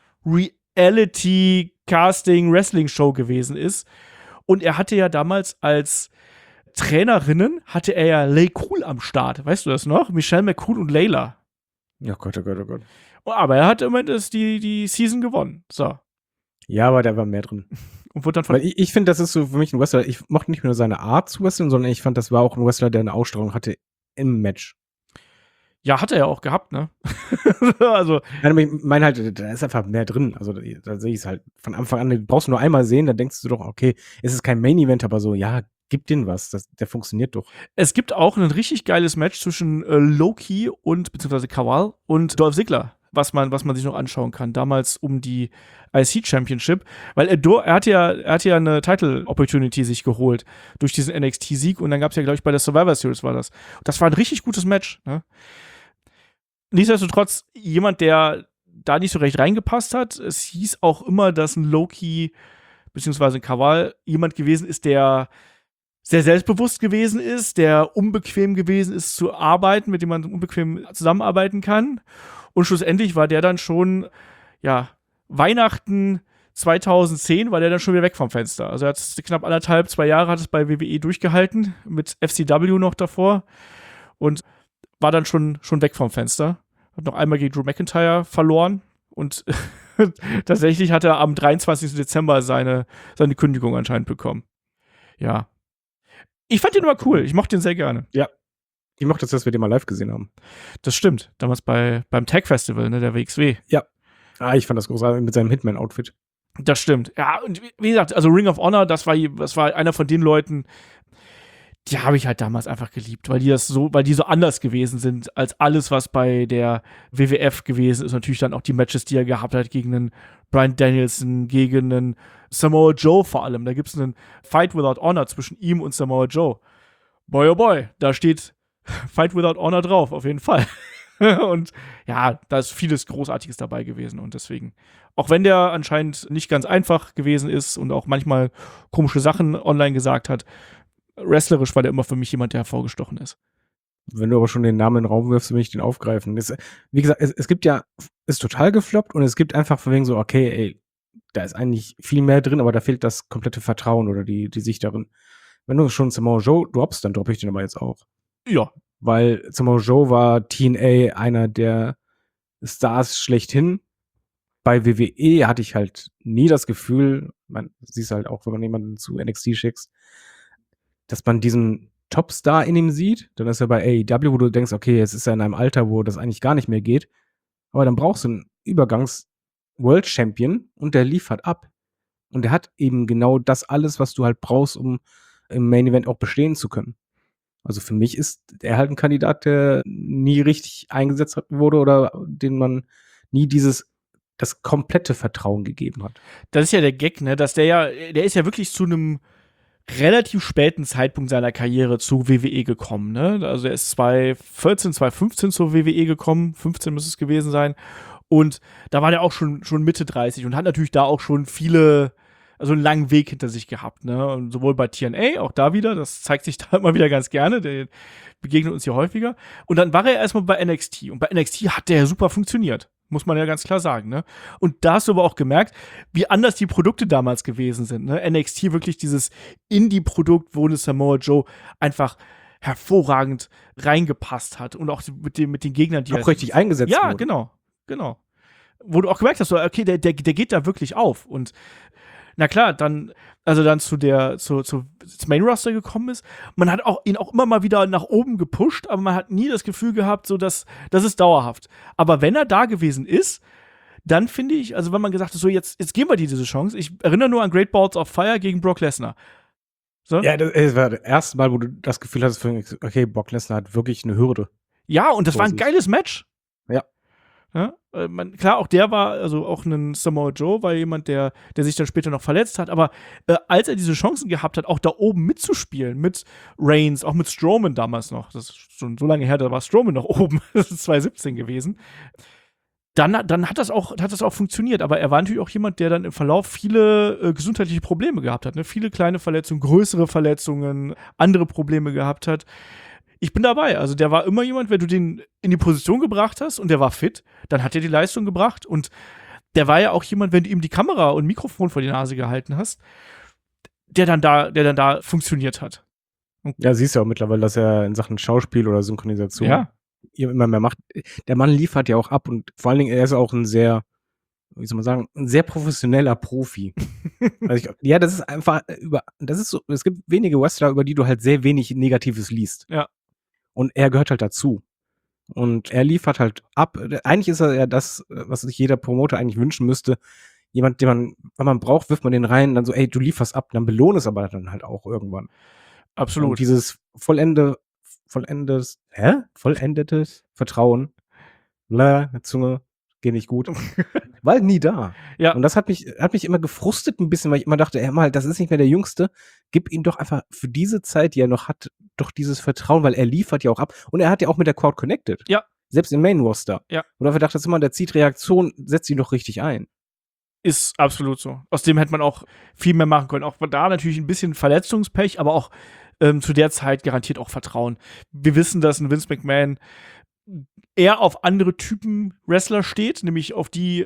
Reality-Casting-Wrestling-Show gewesen ist. Und er hatte ja damals als Trainerinnen, hatte er ja Lay Cool am Start. Weißt du das noch? Michelle McCool und Layla. Ja, Gott, oh Gott, oh Gott. Aber er hat immerhin die Season gewonnen. So. Ja, aber da war mehr drin. Und wurde dann von. Weil ich finde, das ist so für mich ein Wrestler. Ich mochte nicht nur seine Art zu wresteln, sondern ich fand, das war auch ein Wrestler, der eine Ausstrahlung hatte im Match. Ja, hat er ja auch gehabt, ne? Also. Nein, ich meine halt, da ist einfach mehr drin. Also da sehe ich es halt von Anfang an. Du brauchst nur einmal sehen, dann denkst du doch, okay, es ist kein Main-Event, aber so, ja, gib den was. Der funktioniert doch. Es gibt auch ein richtig geiles Match zwischen Loki beziehungsweise Kawal und Dolph Ziggler, was man sich noch anschauen kann. Damals um die IC Championship, weil er hatte ja eine Title Opportunity sich geholt durch diesen NXT-Sieg und dann gab es ja, glaube ich, bei der Survivor Series war das. Das war ein richtig gutes Match, ne? Nichtsdestotrotz, jemand, der da nicht so recht reingepasst hat, es hieß auch immer, dass ein Loki beziehungsweise ein Kawal jemand gewesen ist, der sehr selbstbewusst gewesen ist, der unbequem gewesen ist zu arbeiten, mit dem man unbequem zusammenarbeiten kann. Und schlussendlich war der dann schon, ja, Weihnachten 2010 war der dann schon wieder weg vom Fenster. Also er hat knapp 2 Jahre hat es bei WWE durchgehalten, mit FCW noch davor und war dann schon weg vom Fenster. Hat noch einmal gegen Drew McIntyre verloren und tatsächlich hat er am 23. Dezember seine Kündigung anscheinend bekommen. Ja. Ich fand den immer cool. Ich mochte den sehr gerne. Ja. Ich mochte es, dass wir den mal live gesehen haben. Das stimmt. Damals beim Tag Festival, ne, der WXW. Ja. Ich fand das großartig mit seinem Hitman-Outfit. Das stimmt. Ja, und wie gesagt, also Ring of Honor, das war einer von den Leuten, die habe ich halt damals einfach geliebt, weil die so anders gewesen sind als alles, was bei der WWF gewesen ist. Natürlich dann auch die Matches, die er gehabt hat gegen einen Bryan Danielson, gegen einen Samoa Joe vor allem. Da gibt es einen Fight Without Honor zwischen ihm und Samoa Joe. Boy, oh boy, da steht Fight Without Honor drauf, auf jeden Fall. Und ja, da ist vieles Großartiges dabei gewesen und deswegen, auch wenn der anscheinend nicht ganz einfach gewesen ist und auch manchmal komische Sachen online gesagt hat, wrestlerisch war der immer für mich jemand, der hervorgestochen ist. Wenn du aber schon den Namen in den Raum wirfst, will ich den aufgreifen. Wie gesagt, es gibt ja, ist total gefloppt und es gibt einfach von wegen so, okay, ey, da ist eigentlich viel mehr drin, aber da fehlt das komplette Vertrauen oder die Sicht darin. Wenn du schon Samoa Joe droppst, dann droppe ich den aber jetzt auch. Ja. Weil Samoa Joe war TNA einer der Stars schlechthin. Bei WWE hatte ich halt nie das Gefühl, man sieht es halt auch, wenn man jemanden zu NXT schickst, dass man diesen Topstar in ihm sieht. Dann ist er bei AEW, wo du denkst, okay, jetzt ist er in einem Alter, wo das eigentlich gar nicht mehr geht. Aber dann brauchst du einen Übergangs-World-Champion und der liefert ab. Und der hat eben genau das alles, was du halt brauchst, um im Main-Event auch bestehen zu können. Also für mich ist er halt ein Kandidat, der nie richtig eingesetzt wurde oder den man nie das komplette Vertrauen gegeben hat. Das ist ja der Gag, ne, dass der ist ja wirklich zu einem relativ späten Zeitpunkt seiner Karriere zu WWE gekommen, ne? Also er ist 2014, 2015 zur WWE gekommen, 15 müsste es gewesen sein. Und da war der auch schon Mitte 30 und hat natürlich da auch schon einen langen Weg hinter sich gehabt, ne? Und sowohl bei TNA, auch da wieder, das zeigt sich da immer wieder ganz gerne, der begegnet uns hier häufiger. Und dann war er erstmal bei NXT. Und bei NXT hat der ja super funktioniert. Muss man ja ganz klar sagen, ne? Und da hast du aber auch gemerkt, wie anders die Produkte damals gewesen sind, ne? NXT wirklich dieses Indie-Produkt, wo eine Samoa Joe einfach hervorragend reingepasst hat und auch mit den Gegnern, die auch richtig eingesetzt wurden. Ja, genau. Wo du auch gemerkt hast, so, okay, der geht da wirklich auf. Und na klar, dann zu Main Roster gekommen ist, man hat ihn auch immer mal wieder nach oben gepusht, aber man hat nie das Gefühl gehabt, so dass das ist dauerhaft. Aber wenn er da gewesen ist, dann finde ich, also wenn man gesagt hat, so jetzt geben wir dir diese Chance. Ich erinnere nur an Great Balls of Fire gegen Brock Lesnar. So? Ja, das war das erste Mal, wo du das Gefühl hattest, okay, Brock Lesnar hat wirklich eine Hürde. Ja, und das war ein geiles Match. Ja. Ja, klar, auch der war, also auch ein Samoa Joe, war jemand, der sich dann später noch verletzt hat, aber als er diese Chancen gehabt hat, auch da oben mitzuspielen, mit Reigns, auch mit Strowman damals noch, das ist schon so lange her, da war Strowman noch oben, das ist 2017 gewesen, dann hat das auch funktioniert. Aber er war natürlich auch jemand, der dann im Verlauf viele gesundheitliche Probleme gehabt hat. Ne? Viele kleine Verletzungen, größere Verletzungen, andere Probleme gehabt hat. Ich bin dabei. Also der war immer jemand, wenn du den in die Position gebracht hast und der war fit, dann hat er die Leistung gebracht. Und der war ja auch jemand, wenn du ihm die Kamera und Mikrofon vor die Nase gehalten hast, der dann da funktioniert hat. Ja, siehst du auch mittlerweile, dass er in Sachen Schauspiel oder Synchronisation immer mehr macht. Der Mann liefert ja auch ab und vor allen Dingen, er ist auch ein sehr, wie soll man sagen, ein sehr professioneller Profi. Also das ist einfach das ist so, es gibt wenige Wrestler, über die du halt sehr wenig Negatives liest. Ja. Und er gehört halt dazu. Und er liefert halt ab. Eigentlich ist er ja das, was sich jeder Promoter eigentlich wünschen müsste. Jemand, wenn man braucht, wirft man den rein, dann so, ey, du lieferst ab, dann belohn es aber dann halt auch irgendwann. Absolut. Und dieses vollendetes Vertrauen, Zunge, geht nicht gut, war halt nie da. Ja. Und das hat mich immer gefrustet ein bisschen, weil ich immer dachte, ey, mal, das ist nicht mehr der Jüngste, gib ihm doch einfach für diese Zeit, die er noch hat, doch dieses Vertrauen, weil er liefert ja auch ab. Und er hat ja auch mit der Crowd connected. Ja. Selbst im Main Roster. Ja. Und dafür dachte ich immer, der zieht Reaktion, setzt ihn doch richtig ein. Ist absolut so. Aus dem hätte man auch viel mehr machen können. Auch da natürlich ein bisschen Verletzungspech, aber auch zu der Zeit garantiert auch Vertrauen. Wir wissen, dass ein Vince McMahon eher auf andere Typen Wrestler steht, nämlich auf die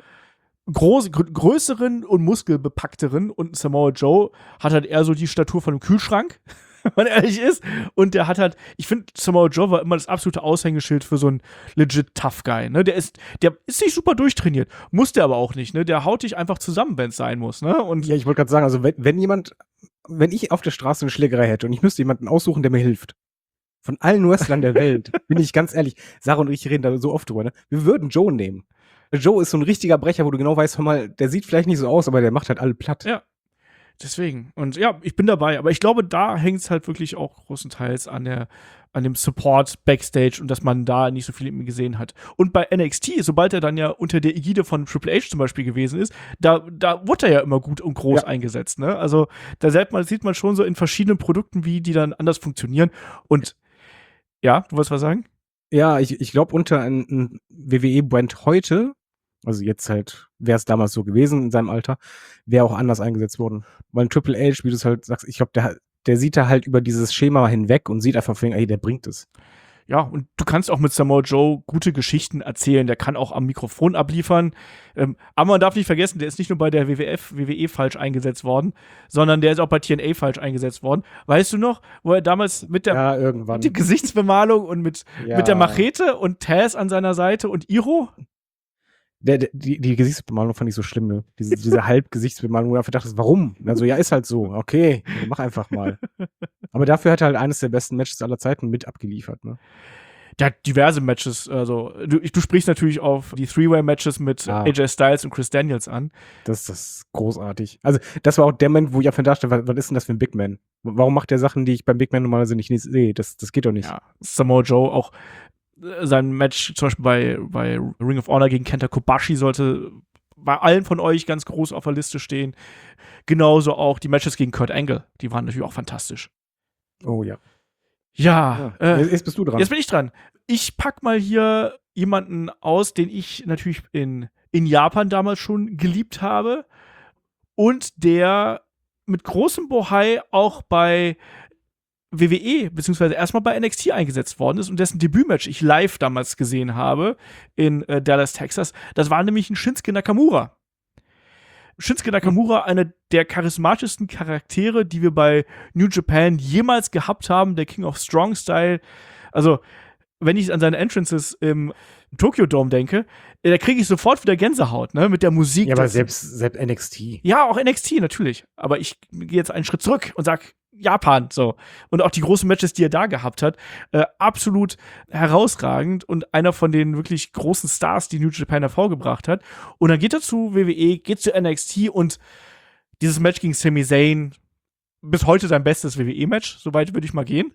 größeren und muskelbepackteren. Und Samoa Joe hat halt eher so die Statur von einem Kühlschrank, wenn man ehrlich ist. Und der hat halt, ich finde, Samoa Joe war immer das absolute Aushängeschild für so einen legit Tough Guy. Ne? Der ist nicht super durchtrainiert, muss der aber auch nicht. Ne? Der haut dich einfach zusammen, wenn es sein muss. Ne? Und ja, ich wollte gerade sagen, also wenn ich auf der Straße eine Schlägerei hätte und ich müsste jemanden aussuchen, der mir hilft, von allen Wrestlern der Welt, bin ich ganz ehrlich, Sarah und ich reden da so oft drüber, ne? Wir würden Joe nehmen. Joe ist so ein richtiger Brecher, wo du genau weißt, hör mal, der sieht vielleicht nicht so aus, aber der macht halt alle platt. Ja, deswegen. Und ja, ich bin dabei. Aber ich glaube, da hängt es halt wirklich auch großenteils an dem Support Backstage und dass man da nicht so viel mit ihm gesehen hat. Und bei NXT, sobald er dann ja unter der Ägide von Triple H zum Beispiel gewesen ist, da wurde er ja immer gut und groß eingesetzt. Ne? Also da sieht man schon so in verschiedenen Produkten, wie die dann anders funktionieren. Und ja, du wolltest was sagen? Ja, ich glaube, unter ein WWE-Brand heute, also jetzt halt, wäre es damals so gewesen in seinem Alter, wäre auch anders eingesetzt worden. Weil ein Triple H, wie du es halt sagst, ich glaube, der sieht da halt über dieses Schema hinweg und sieht einfach, ey, der bringt es. Ja, und du kannst auch mit Samoa Joe gute Geschichten erzählen. Der kann auch am Mikrofon abliefern. Aber man darf nicht vergessen, der ist nicht nur bei der WWE falsch eingesetzt worden, sondern der ist auch bei TNA falsch eingesetzt worden. Weißt du noch, wo er damals mit der Gesichtsbemalung und mit der Machete und Taz an seiner Seite und Iro? Die Gesichtsbemalung fand ich so schlimm, ne? Diese Halbgesichtsbemalung, wo du einfach dachtest, warum? Also, ja, ist halt so. Okay, mach einfach mal. Aber dafür hat er halt eines der besten Matches aller Zeiten mit abgeliefert, ne? Der hat diverse Matches, also du sprichst natürlich auf die Three-Way-Matches mit AJ Styles und Chris Daniels an. Das ist großartig. Also, das war auch der Moment, wo ich einfach dachte, was ist denn das für ein Big Man? Warum macht der Sachen, die ich beim Big Man normalerweise nicht sehe? Das geht doch nicht. Ja, Samoa Joe auch sein Match zum Beispiel bei Ring of Honor gegen Kenta Kobashi sollte bei allen von euch ganz groß auf der Liste stehen. Genauso auch die Matches gegen Kurt Angle, die waren natürlich auch fantastisch. Oh ja. Ja. Jetzt bist du dran. Jetzt bin ich dran. Ich pack mal hier jemanden aus, den ich natürlich in Japan damals schon geliebt habe und der mit großem Bohai auch bei WWE, beziehungsweise erstmal bei NXT eingesetzt worden ist und dessen Debütmatch ich live damals gesehen habe in Dallas, Texas. Das war nämlich ein Shinsuke Nakamura. Shinsuke Nakamura, einer der charismatischsten Charaktere, die wir bei New Japan jemals gehabt haben, der King of Strong Style. Also, wenn ich an seine Entrances im Tokyo Dome denke, da kriege ich sofort wieder Gänsehaut, ne, mit der Musik. Ja, aber selbst NXT. Ja, auch NXT, natürlich. Aber ich gehe jetzt einen Schritt zurück und sag Japan, so. Und auch die großen Matches, die er da gehabt hat, absolut herausragend und einer von den wirklich großen Stars, die New Japan hervorgebracht hat. Und dann geht er zu WWE, geht zu NXT und dieses Match gegen Sami Zayn, bis heute sein bestes WWE-Match, soweit würde ich mal gehen.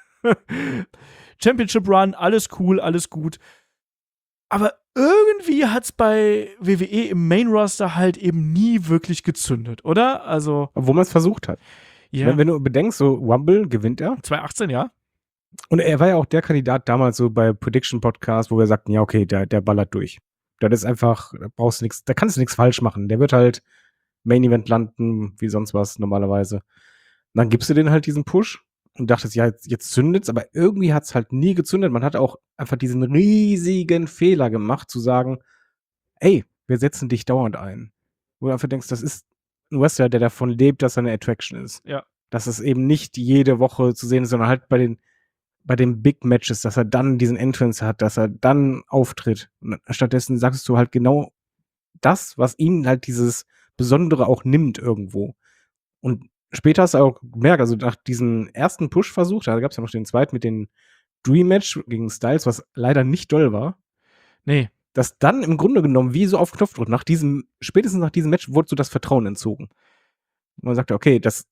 Championship Run, alles cool, alles gut. Aber irgendwie hat's bei WWE im Main-Roster halt eben nie wirklich gezündet, oder? Also, obwohl man es versucht hat. Ja. Wenn du bedenkst, so Rumble gewinnt er. 2018, ja. Und er war ja auch der Kandidat damals so bei Prediction Podcast, wo wir sagten, ja, okay, der ballert durch. Das ist einfach, da kannst du nichts falsch machen. Der wird halt Main Event landen, wie sonst was normalerweise. Und dann gibst du denen halt diesen Push und dachtest, ja, jetzt zündet's, aber irgendwie hat's halt nie gezündet. Man hat auch einfach diesen riesigen Fehler gemacht, zu sagen, ey, wir setzen dich dauernd ein. Wo du einfach denkst, das ist ein Wrestler, der davon lebt, dass er eine Attraction ist. Ja. Dass es eben nicht jede Woche zu sehen ist, sondern halt bei den Big Matches, dass er dann diesen Entrance hat, dass er dann auftritt. Und stattdessen sagst du halt genau das, was ihm halt dieses Besondere auch nimmt irgendwo. Und später hast du auch gemerkt, also nach diesem ersten Push-Versuch, da gab es ja noch den zweiten mit dem Dream-Match gegen Styles, was leider nicht doll war, Nee. dass dann im Grunde genommen wie so auf Knopfdruck, spätestens nach diesem Match wurde so das Vertrauen entzogen. Und man sagte, okay, das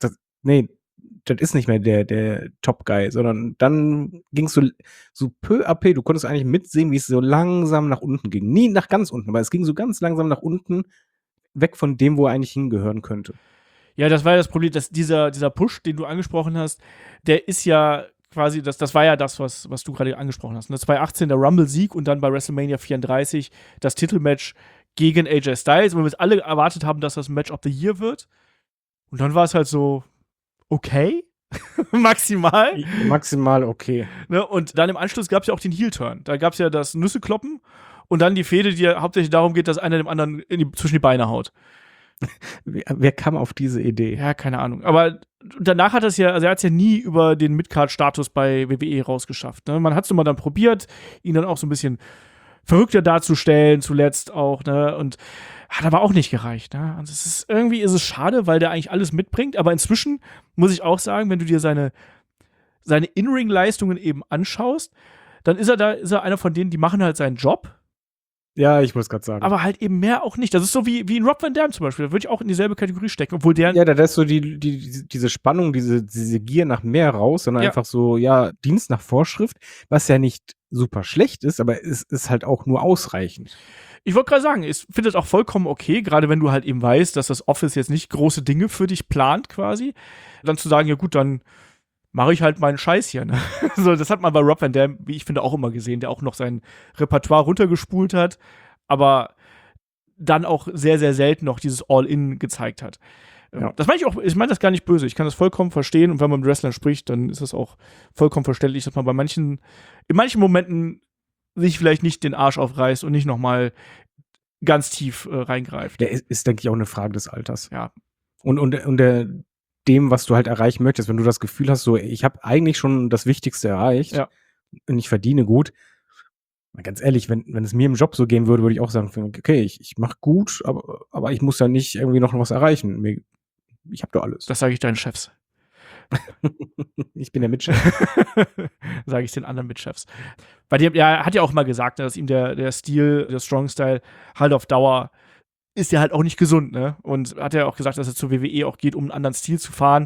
ist nicht mehr der Top-Guy, sondern dann ging es so peu à peu, du konntest eigentlich mitsehen, wie es so langsam nach unten ging. Nie nach ganz unten, aber es ging so ganz langsam nach unten, weg von dem, wo er eigentlich hingehören könnte. Ja, das war ja das Problem, dass dieser Push, den du angesprochen hast, der ist ja quasi, das war ja das, was du gerade angesprochen hast. Ne? 2018 der Rumble-Sieg und dann bei WrestleMania 34 das Titelmatch gegen AJ Styles, wo wir alle erwartet haben, dass das Match of the Year wird. Und dann war es halt so, okay, maximal. Maximal okay. Ne? Und dann im Anschluss gab es ja auch den Heel-Turn. Da gab es ja das Nüssekloppen und dann die Fehde, die ja hauptsächlich darum geht, dass einer dem anderen zwischen die Beine haut. Wer kam auf diese Idee? Ja, keine Ahnung. Aber danach hat er es ja nie über den Midcard-Status bei WWE rausgeschafft. Ne? Man hat es immer dann probiert, ihn dann auch so ein bisschen verrückter darzustellen, zuletzt auch, ne? Und hat aber auch nicht gereicht, ne? Und irgendwie ist es schade, weil der eigentlich alles mitbringt, aber inzwischen muss ich auch sagen, wenn du dir seine In-Ring-Leistungen eben anschaust, dann ist er einer von denen, die machen halt seinen Job. Ja, ich muss gerade sagen. Aber halt eben mehr auch nicht. Das ist so wie ein Rob Van Dam zum Beispiel. Da würde ich auch in dieselbe Kategorie stecken, obwohl der. Ja, da ist so diese Spannung, diese Gier nach mehr raus, sondern einfach so, ja, Dienst nach Vorschrift, was ja nicht super schlecht ist, aber es ist halt auch nur ausreichend. Ich wollte gerade sagen, ich finde das auch vollkommen okay, gerade wenn du halt eben weißt, dass das Office jetzt nicht große Dinge für dich plant quasi, dann zu sagen, ja gut, dann mache ich halt meinen Scheiß hier. Ne? So, das hat man bei Rob Van Dam, wie ich finde, auch immer gesehen, der auch noch sein Repertoire runtergespult hat, aber dann auch sehr, sehr selten noch dieses All-In gezeigt hat. Ja. Das meine ich auch, ich meine das gar nicht böse, ich kann das vollkommen verstehen und wenn man mit Wrestlern spricht, dann ist das auch vollkommen verständlich, dass man in manchen Momenten sich vielleicht nicht den Arsch aufreißt und nicht nochmal ganz tief reingreift. Der ist, denke ich, auch eine Frage des Alters. Ja. Und dem, was du halt erreichen möchtest, wenn du das Gefühl hast, so, ich habe eigentlich schon das Wichtigste erreicht und ich verdiene gut. Mal ganz ehrlich, wenn es mir im Job so gehen würde, würde ich auch sagen, okay, ich mache gut, aber ich muss ja nicht irgendwie noch was erreichen. Ich habe doch alles. Das sage ich deinen Chefs. Ich bin der Mitchef. Sage ich den anderen Mitchefs. Bei dem, er hat ja auch mal gesagt, dass ihm der Stil, der Strong-Style halt auf Dauer ist ja halt auch nicht gesund, ne? Und hat ja auch gesagt, dass er zur WWE auch geht, um einen anderen Stil zu fahren.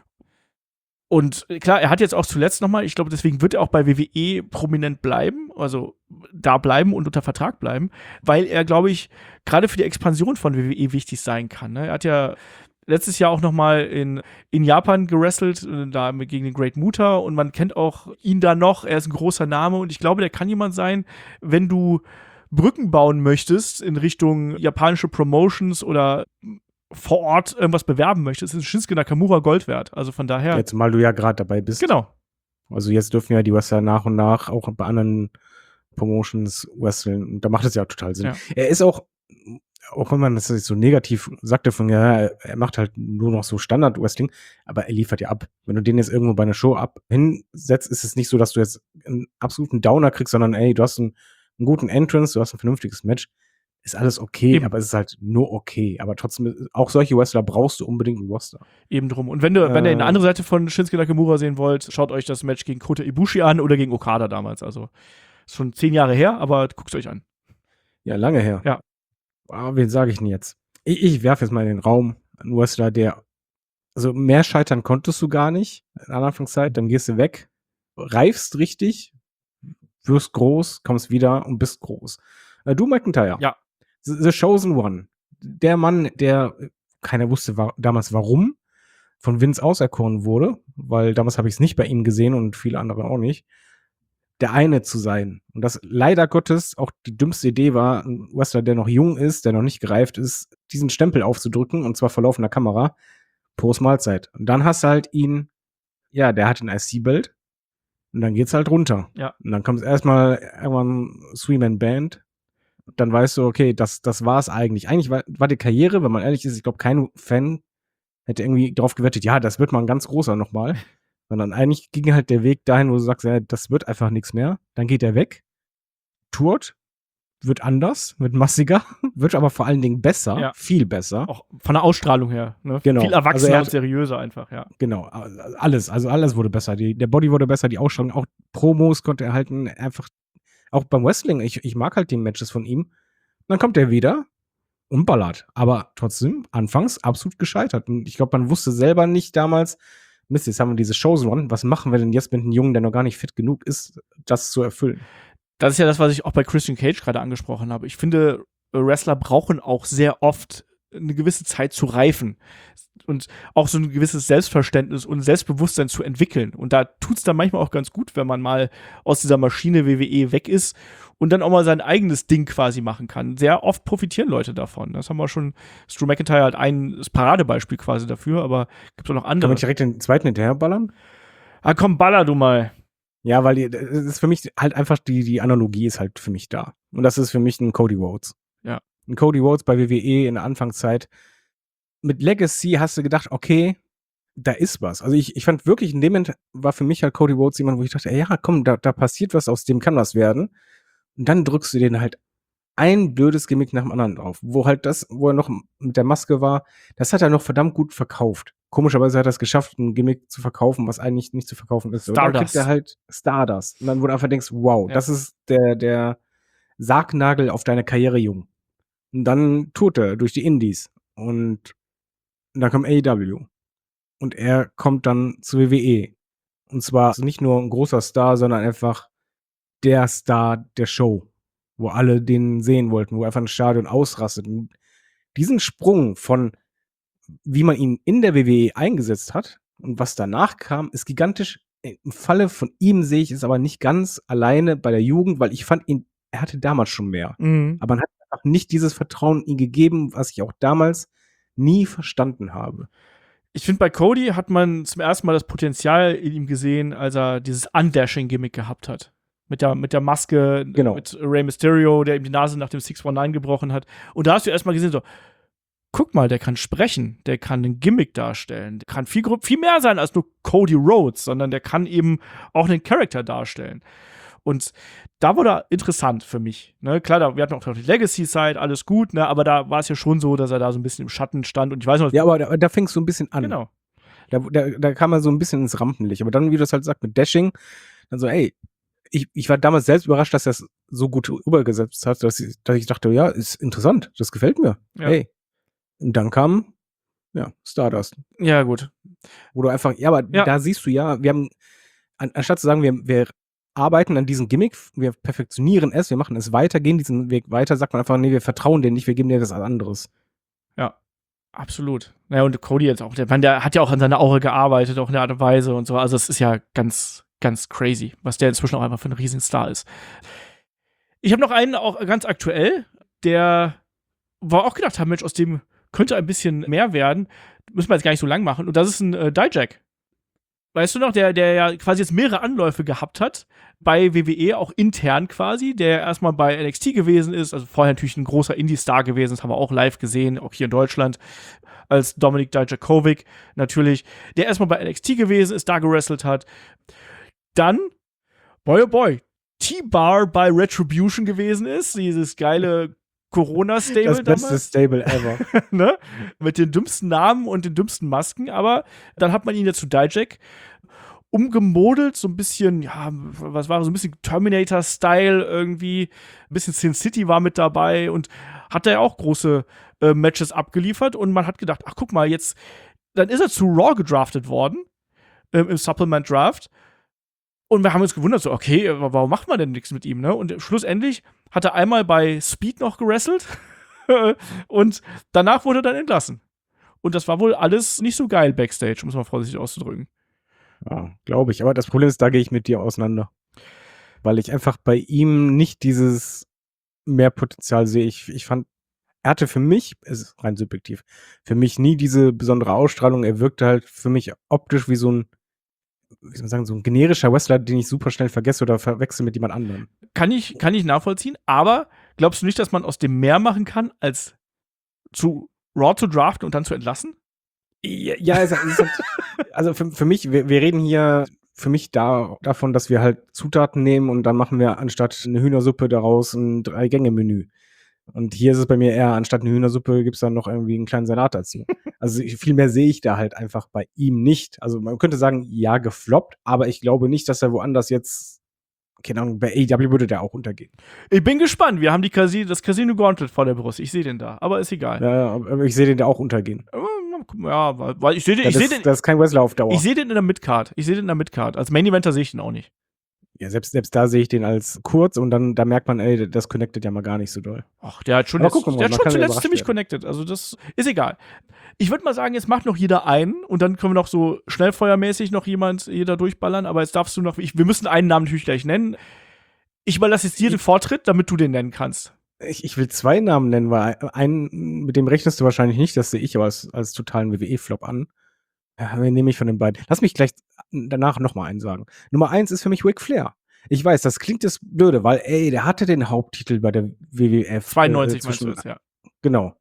Und klar, er hat jetzt auch zuletzt nochmal, ich glaube, deswegen wird er auch bei WWE prominent bleiben, also da bleiben und unter Vertrag bleiben, weil er, glaube ich, gerade für die Expansion von WWE wichtig sein kann. Ne? Er hat ja letztes Jahr auch nochmal in Japan gewrestelt, da gegen den Great Muta und man kennt auch ihn da noch, er ist ein großer Name und ich glaube, der kann jemand sein, wenn du Brücken bauen möchtest in Richtung japanische Promotions oder vor Ort irgendwas bewerben möchtest, ist Shinsuke Nakamura Gold wert. Also von daher. Jetzt mal du ja gerade dabei bist. Genau. Also jetzt dürfen ja die Wrestler nach und nach auch bei anderen Promotions wresteln. Und da macht es ja total Sinn. Ja. Er ist auch wenn man das so negativ sagte, von ja, er macht halt nur noch so Standard-Wrestling, aber er liefert ja ab. Wenn du den jetzt irgendwo bei einer Show hinsetzt, ist es nicht so, dass du jetzt einen absoluten Downer kriegst, sondern ey, du hast einen guten Entrance, du hast ein vernünftiges Match. Ist alles okay, aber es ist halt nur okay. Aber trotzdem, auch solche Wrestler brauchst du unbedingt im Roster. Eben drum. Und wenn ihr eine andere Seite von Shinsuke Nakamura sehen wollt, schaut euch das Match gegen Kota Ibushi an oder gegen Okada damals. Also, ist schon 10 Jahre her, aber guckt es euch an. Ja, lange her. Ja. Wen sage ich denn jetzt? Ich werfe jetzt mal in den Raum. Ein Wrestler, also mehr scheitern konntest du gar nicht in der Anfangszeit. Dann gehst du weg, reifst richtig, wirst groß, kommst wieder und bist groß. Drew McIntyre. Ja. The Chosen One. Der Mann, der keiner wusste damals warum, von Vince auserkoren wurde, weil damals habe ich es nicht bei ihm gesehen und viele andere auch nicht. der eine zu sein. Und das leider Gottes auch die dümmste Idee war, ein Wrestler, der noch jung ist, der noch nicht gereift ist, diesen Stempel aufzudrücken, und zwar vor laufender Kamera, Post Mahlzeit. Und dann hast du halt ihn, ja, der hat ein IC-Belt, und dann geht's halt runter. Ja. Und dann kommt erstmal irgendwann Three-Man-Band. Dann weißt du, okay, das war's eigentlich. Eigentlich war die Karriere, wenn man ehrlich ist, ich glaube, kein Fan hätte irgendwie drauf gewettet, ja, das wird mal ein ganz großer nochmal. Sondern eigentlich ging halt der Weg dahin, wo du sagst, ja, das wird einfach nichts mehr. Dann geht er weg, tourt, wird anders, wird massiger, wird aber vor allen Dingen besser, Ja. viel besser. Auch von der Ausstrahlung her, ne? Genau. Viel erwachsener Also und seriöser einfach, ja. Genau, alles wurde besser. Der Body wurde besser, die Ausstrahlung, auch Promos konnte er halten, einfach, auch beim Wrestling, ich mag halt die Matches von ihm. Dann kommt er wieder und ballert. Aber trotzdem, anfangs absolut gescheitert. Und ich glaube, man wusste selber nicht damals, Mist, jetzt haben wir diese Chosen One, was machen wir denn jetzt mit einem Jungen, der noch gar nicht fit genug ist, das zu erfüllen? Das ist ja das, was ich auch bei Christian Cage gerade angesprochen habe. Ich finde, Wrestler brauchen auch sehr oft eine gewisse Zeit zu reifen und auch so ein gewisses Selbstverständnis und Selbstbewusstsein zu entwickeln. Und da tut's dann manchmal auch ganz gut, wenn man mal aus dieser Maschine WWE weg ist und dann auch mal sein eigenes Ding quasi machen kann. Sehr oft profitieren Leute davon. Das haben wir schon, Drew McIntyre hat das Paradebeispiel quasi dafür, aber gibt auch noch Kann andere. man direkt den zweiten hinterher ballern? Ah, komm, baller du mal. Ja, weil das ist für mich halt einfach, die Analogie ist halt für mich da. Und das ist für mich ein Cody Rhodes. Ja. Ein Cody Rhodes bei WWE in der Anfangszeit. Mit Legacy hast du gedacht, okay, da ist was. Also ich fand wirklich, in dem Moment war für mich halt Cody Rhodes jemand, wo ich dachte, ey, ja, komm, da passiert was, aus dem kann was werden. Und dann drückst du den halt ein blödes Gimmick nach dem anderen drauf. Wo er noch mit der Maske war, das hat er noch verdammt gut verkauft. Komischerweise hat er es geschafft, ein Gimmick zu verkaufen, was eigentlich nicht zu verkaufen ist. Und dann kriegt er halt Stardust. Und dann, wo du einfach denkst, wow, Ja. das ist der Sargnagel auf deine Karriere, Jung. Und dann tourt er durch die Indies. Und dann kommt AEW. Und er kommt dann zu WWE. Und zwar nicht nur ein großer Star, sondern einfach der Star der Show, wo alle den sehen wollten, wo einfach ein Stadion ausrastet. Und diesen Sprung von, wie man ihn in der WWE eingesetzt hat und was danach kam, ist gigantisch. Im Falle von ihm sehe ich es aber nicht ganz alleine bei der Jugend, weil ich fand ihn, er hatte damals schon mehr. Mhm. Aber man hat einfach nicht dieses Vertrauen in ihn gegeben, was ich auch damals nie verstanden habe. Ich finde, bei Cody hat man zum ersten Mal das Potenzial in ihm gesehen, als er dieses Undashing-Gimmick gehabt hat. Mit der Maske, Genau. mit Rey Mysterio, der ihm die Nase nach dem 619 gebrochen hat. Und da hast du erstmal gesehen, so, guck mal, der kann sprechen, der kann ein Gimmick darstellen, der kann viel mehr sein als nur Cody Rhodes, sondern der kann eben auch einen Charakter darstellen. Und da wurde er interessant für mich. Ne? Klar, wir hatten auch die Legacy-Side, alles gut, ne? Aber da war es ja schon so, dass er da so ein bisschen im Schatten stand. Und ich weiß noch, Ja, aber da fing es so ein bisschen an. genau. Da kam er so ein bisschen ins Rampenlicht. Aber dann, wie du das halt sagst, mit Dashing, dann so, ey, ich war damals selbst überrascht, dass er es so gut übergesetzt hat, dass ich dachte, ja, ist interessant, das gefällt mir. Ja. Hey. Und dann kam, ja, Stardust. Ja, gut. Wo du einfach, ja, aber Ja. da siehst du ja, wir haben, anstatt zu sagen, wir arbeiten an diesem Gimmick, wir perfektionieren es, wir machen es weiter, gehen diesen Weg weiter, sagt man einfach, nee, wir vertrauen denen nicht, wir geben dir das anderes. Ja, absolut. Naja, und Cody jetzt auch, der hat ja auch an seiner Aura gearbeitet, auch in der Art und Weise und so. Also es ist ja ganz, ganz crazy, was der inzwischen auch einfach für ein Riesenstar ist. Ich habe noch einen auch ganz aktuell, der war auch gedacht haben, Mensch, aus dem könnte ein bisschen mehr werden. Müssen wir jetzt gar nicht so lang machen. Und das ist ein Dijak. Weißt du noch, der ja quasi jetzt mehrere Anläufe gehabt hat, bei WWE, auch intern quasi, der erstmal bei NXT gewesen ist, also vorher natürlich ein großer Indie-Star gewesen, das haben wir auch live gesehen, auch hier in Deutschland, als Dominik Dijakovic natürlich, der erstmal bei NXT gewesen ist, da gewrestelt hat. Dann, boy, T-Bar bei Retribution gewesen ist, dieses geile Corona-Stable Das beste damals. Stable ever. Ne? Mit den dümmsten Namen und den dümmsten Masken, aber dann hat man ihn ja zu Dijak umgemodelt, so ein bisschen, ja, was war so ein bisschen Terminator-Style irgendwie, ein bisschen Sin City war mit dabei und hat da ja auch große Matches abgeliefert und man hat gedacht, ach guck mal, jetzt, dann ist er zu Raw gedraftet worden, im Supplement Draft. Und wir haben uns gewundert, so, okay, warum macht man denn nichts mit ihm, ne? Und schlussendlich hat er einmal bei Speed noch gewrestelt und danach wurde er dann entlassen. Und das war wohl alles nicht so geil Backstage, um es mal vorsichtig auszudrücken. Ja, glaube ich. Aber das Problem ist, da gehe ich mit dir auseinander. weil ich einfach bei ihm nicht dieses mehr Potenzial sehe. Ich fand, er hatte für mich, es ist rein subjektiv, für mich nie diese besondere Ausstrahlung. Er wirkte halt für mich optisch wie so ein, wie soll man sagen, so ein generischer Wrestler, den ich super schnell vergesse oder verwechsel mit jemand anderem. Kann ich nachvollziehen, aber glaubst du nicht, dass man aus dem mehr machen kann, als zu Raw zu draften und dann zu entlassen? Ja, es ist halt, also für mich, wir reden hier für mich davon, dass wir halt Zutaten nehmen und dann machen wir anstatt eine Hühnersuppe daraus ein 3-Gänge-Menü. Und hier ist es bei mir eher, anstatt eine Hühnersuppe gibt's dann noch irgendwie einen kleinen Salat dazu. Also viel mehr sehe ich da halt einfach bei ihm nicht. Also man könnte sagen, ja, gefloppt, aber ich glaube nicht, dass er woanders jetzt, keine Ahnung, bei AEW würde der auch untergehen. Ich bin gespannt. Wir haben das Casino Gauntlet vor der Brust. Ich sehe den da, aber ist egal. Ja, aber ich sehe den da auch untergehen. Ja, weil ich sehe den. Das ist kein Wrestler auf Dauer. Ich sehe den in der Midcard. Als Main Eventer sehe ich den auch nicht. Ja, selbst da sehe ich den als kurz und dann da merkt man, ey, das connectet ja mal gar nicht so doll. Ach, der hat schon zuletzt ziemlich connected. Also das ist egal. Ich würde mal sagen, jetzt macht noch jeder einen und dann können wir noch so schnellfeuermäßig noch jeder durchballern. Aber jetzt darfst du noch, wir müssen einen Namen natürlich gleich nennen. Ich überlasse jetzt dir den Vortritt, damit du den nennen kannst. Ich will 2 Namen nennen, weil einen, mit dem rechnest du wahrscheinlich nicht, das sehe ich aber als totalen WWE-Flop an. Ja, wen nehme ich von den beiden? Lass mich gleich danach nochmal einen sagen. Nummer 1 ist für mich Ric Flair. Ich weiß, das klingt jetzt blöde, weil, ey, der hatte den Haupttitel bei der WWF. 92 meinst du das, ja. Genau.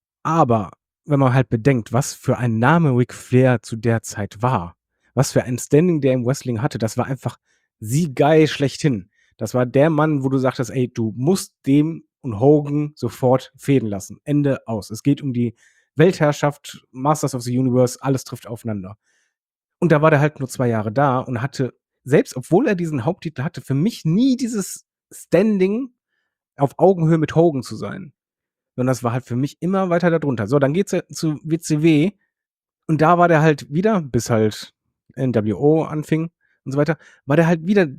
Aber wenn man halt bedenkt, was für ein Name Ric Flair zu der Zeit war, was für ein Standing der im Wrestling hatte, das war einfach Siegeil schlechthin. Das war der Mann, wo du sagtest, ey, du musst dem und Hogan sofort fäden lassen. Ende aus. Es geht um die Weltherrschaft, Masters of the Universe, alles trifft aufeinander. Und da war der halt nur 2 Jahre da und hatte, selbst obwohl er diesen Haupttitel hatte, für mich nie dieses Standing auf Augenhöhe mit Hogan zu sein. Sondern das war halt für mich immer weiter darunter. So, dann geht's ja zu WCW und da war der halt wieder, bis halt NWO anfing und so weiter, war der halt wieder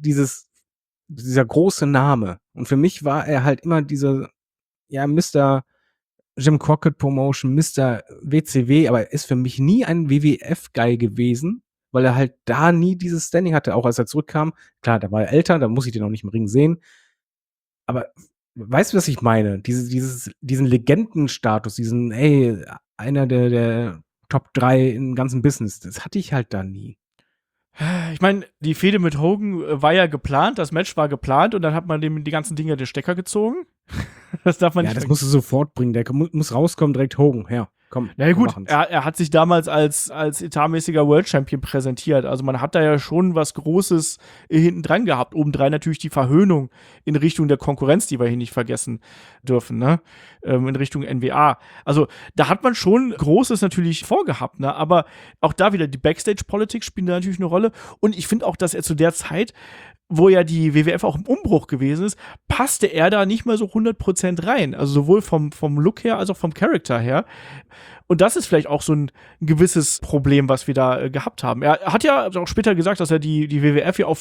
dieser große Name. Und für mich war er halt immer dieser, ja, Mr. Jim Crockett Promotion, Mr. WCW, aber er ist für mich nie ein WWF-Guy gewesen, weil er halt da nie dieses Standing hatte, auch als er zurückkam. Klar, da war er älter, da muss ich den auch nicht im Ring sehen. Aber weißt du, was ich meine? Diesen Legendenstatus, hey, einer der Top 3 im ganzen Business, das hatte ich halt da nie. Ich meine, die Fehde mit Hogan war ja geplant, das Match war geplant und dann hat man dem die ganzen Dinger den Stecker gezogen. Das darf man nicht. Ja, das musst du sofort bringen. Der muss rauskommen, direkt Hogan. Ja, komm. Na ja, gut, er hat sich damals als etatmäßiger World Champion präsentiert. Also man hat da ja schon was Großes hinten dran gehabt. Obendrein natürlich die Verhöhnung in Richtung der Konkurrenz, die wir hier nicht vergessen dürfen, ne? In Richtung NWA. Also da hat man schon Großes natürlich vorgehabt, ne? Aber auch da wieder die Backstage-Politik spielt da natürlich eine Rolle. Und ich finde auch, dass er zu der Zeit, wo ja die WWF auch im Umbruch gewesen ist, passte er da nicht mehr so 100% rein. Also sowohl vom Look her als auch vom Charakter her. Und das ist vielleicht auch so ein gewisses Problem, was wir da gehabt haben. Er hat ja auch später gesagt, dass er die WWF ja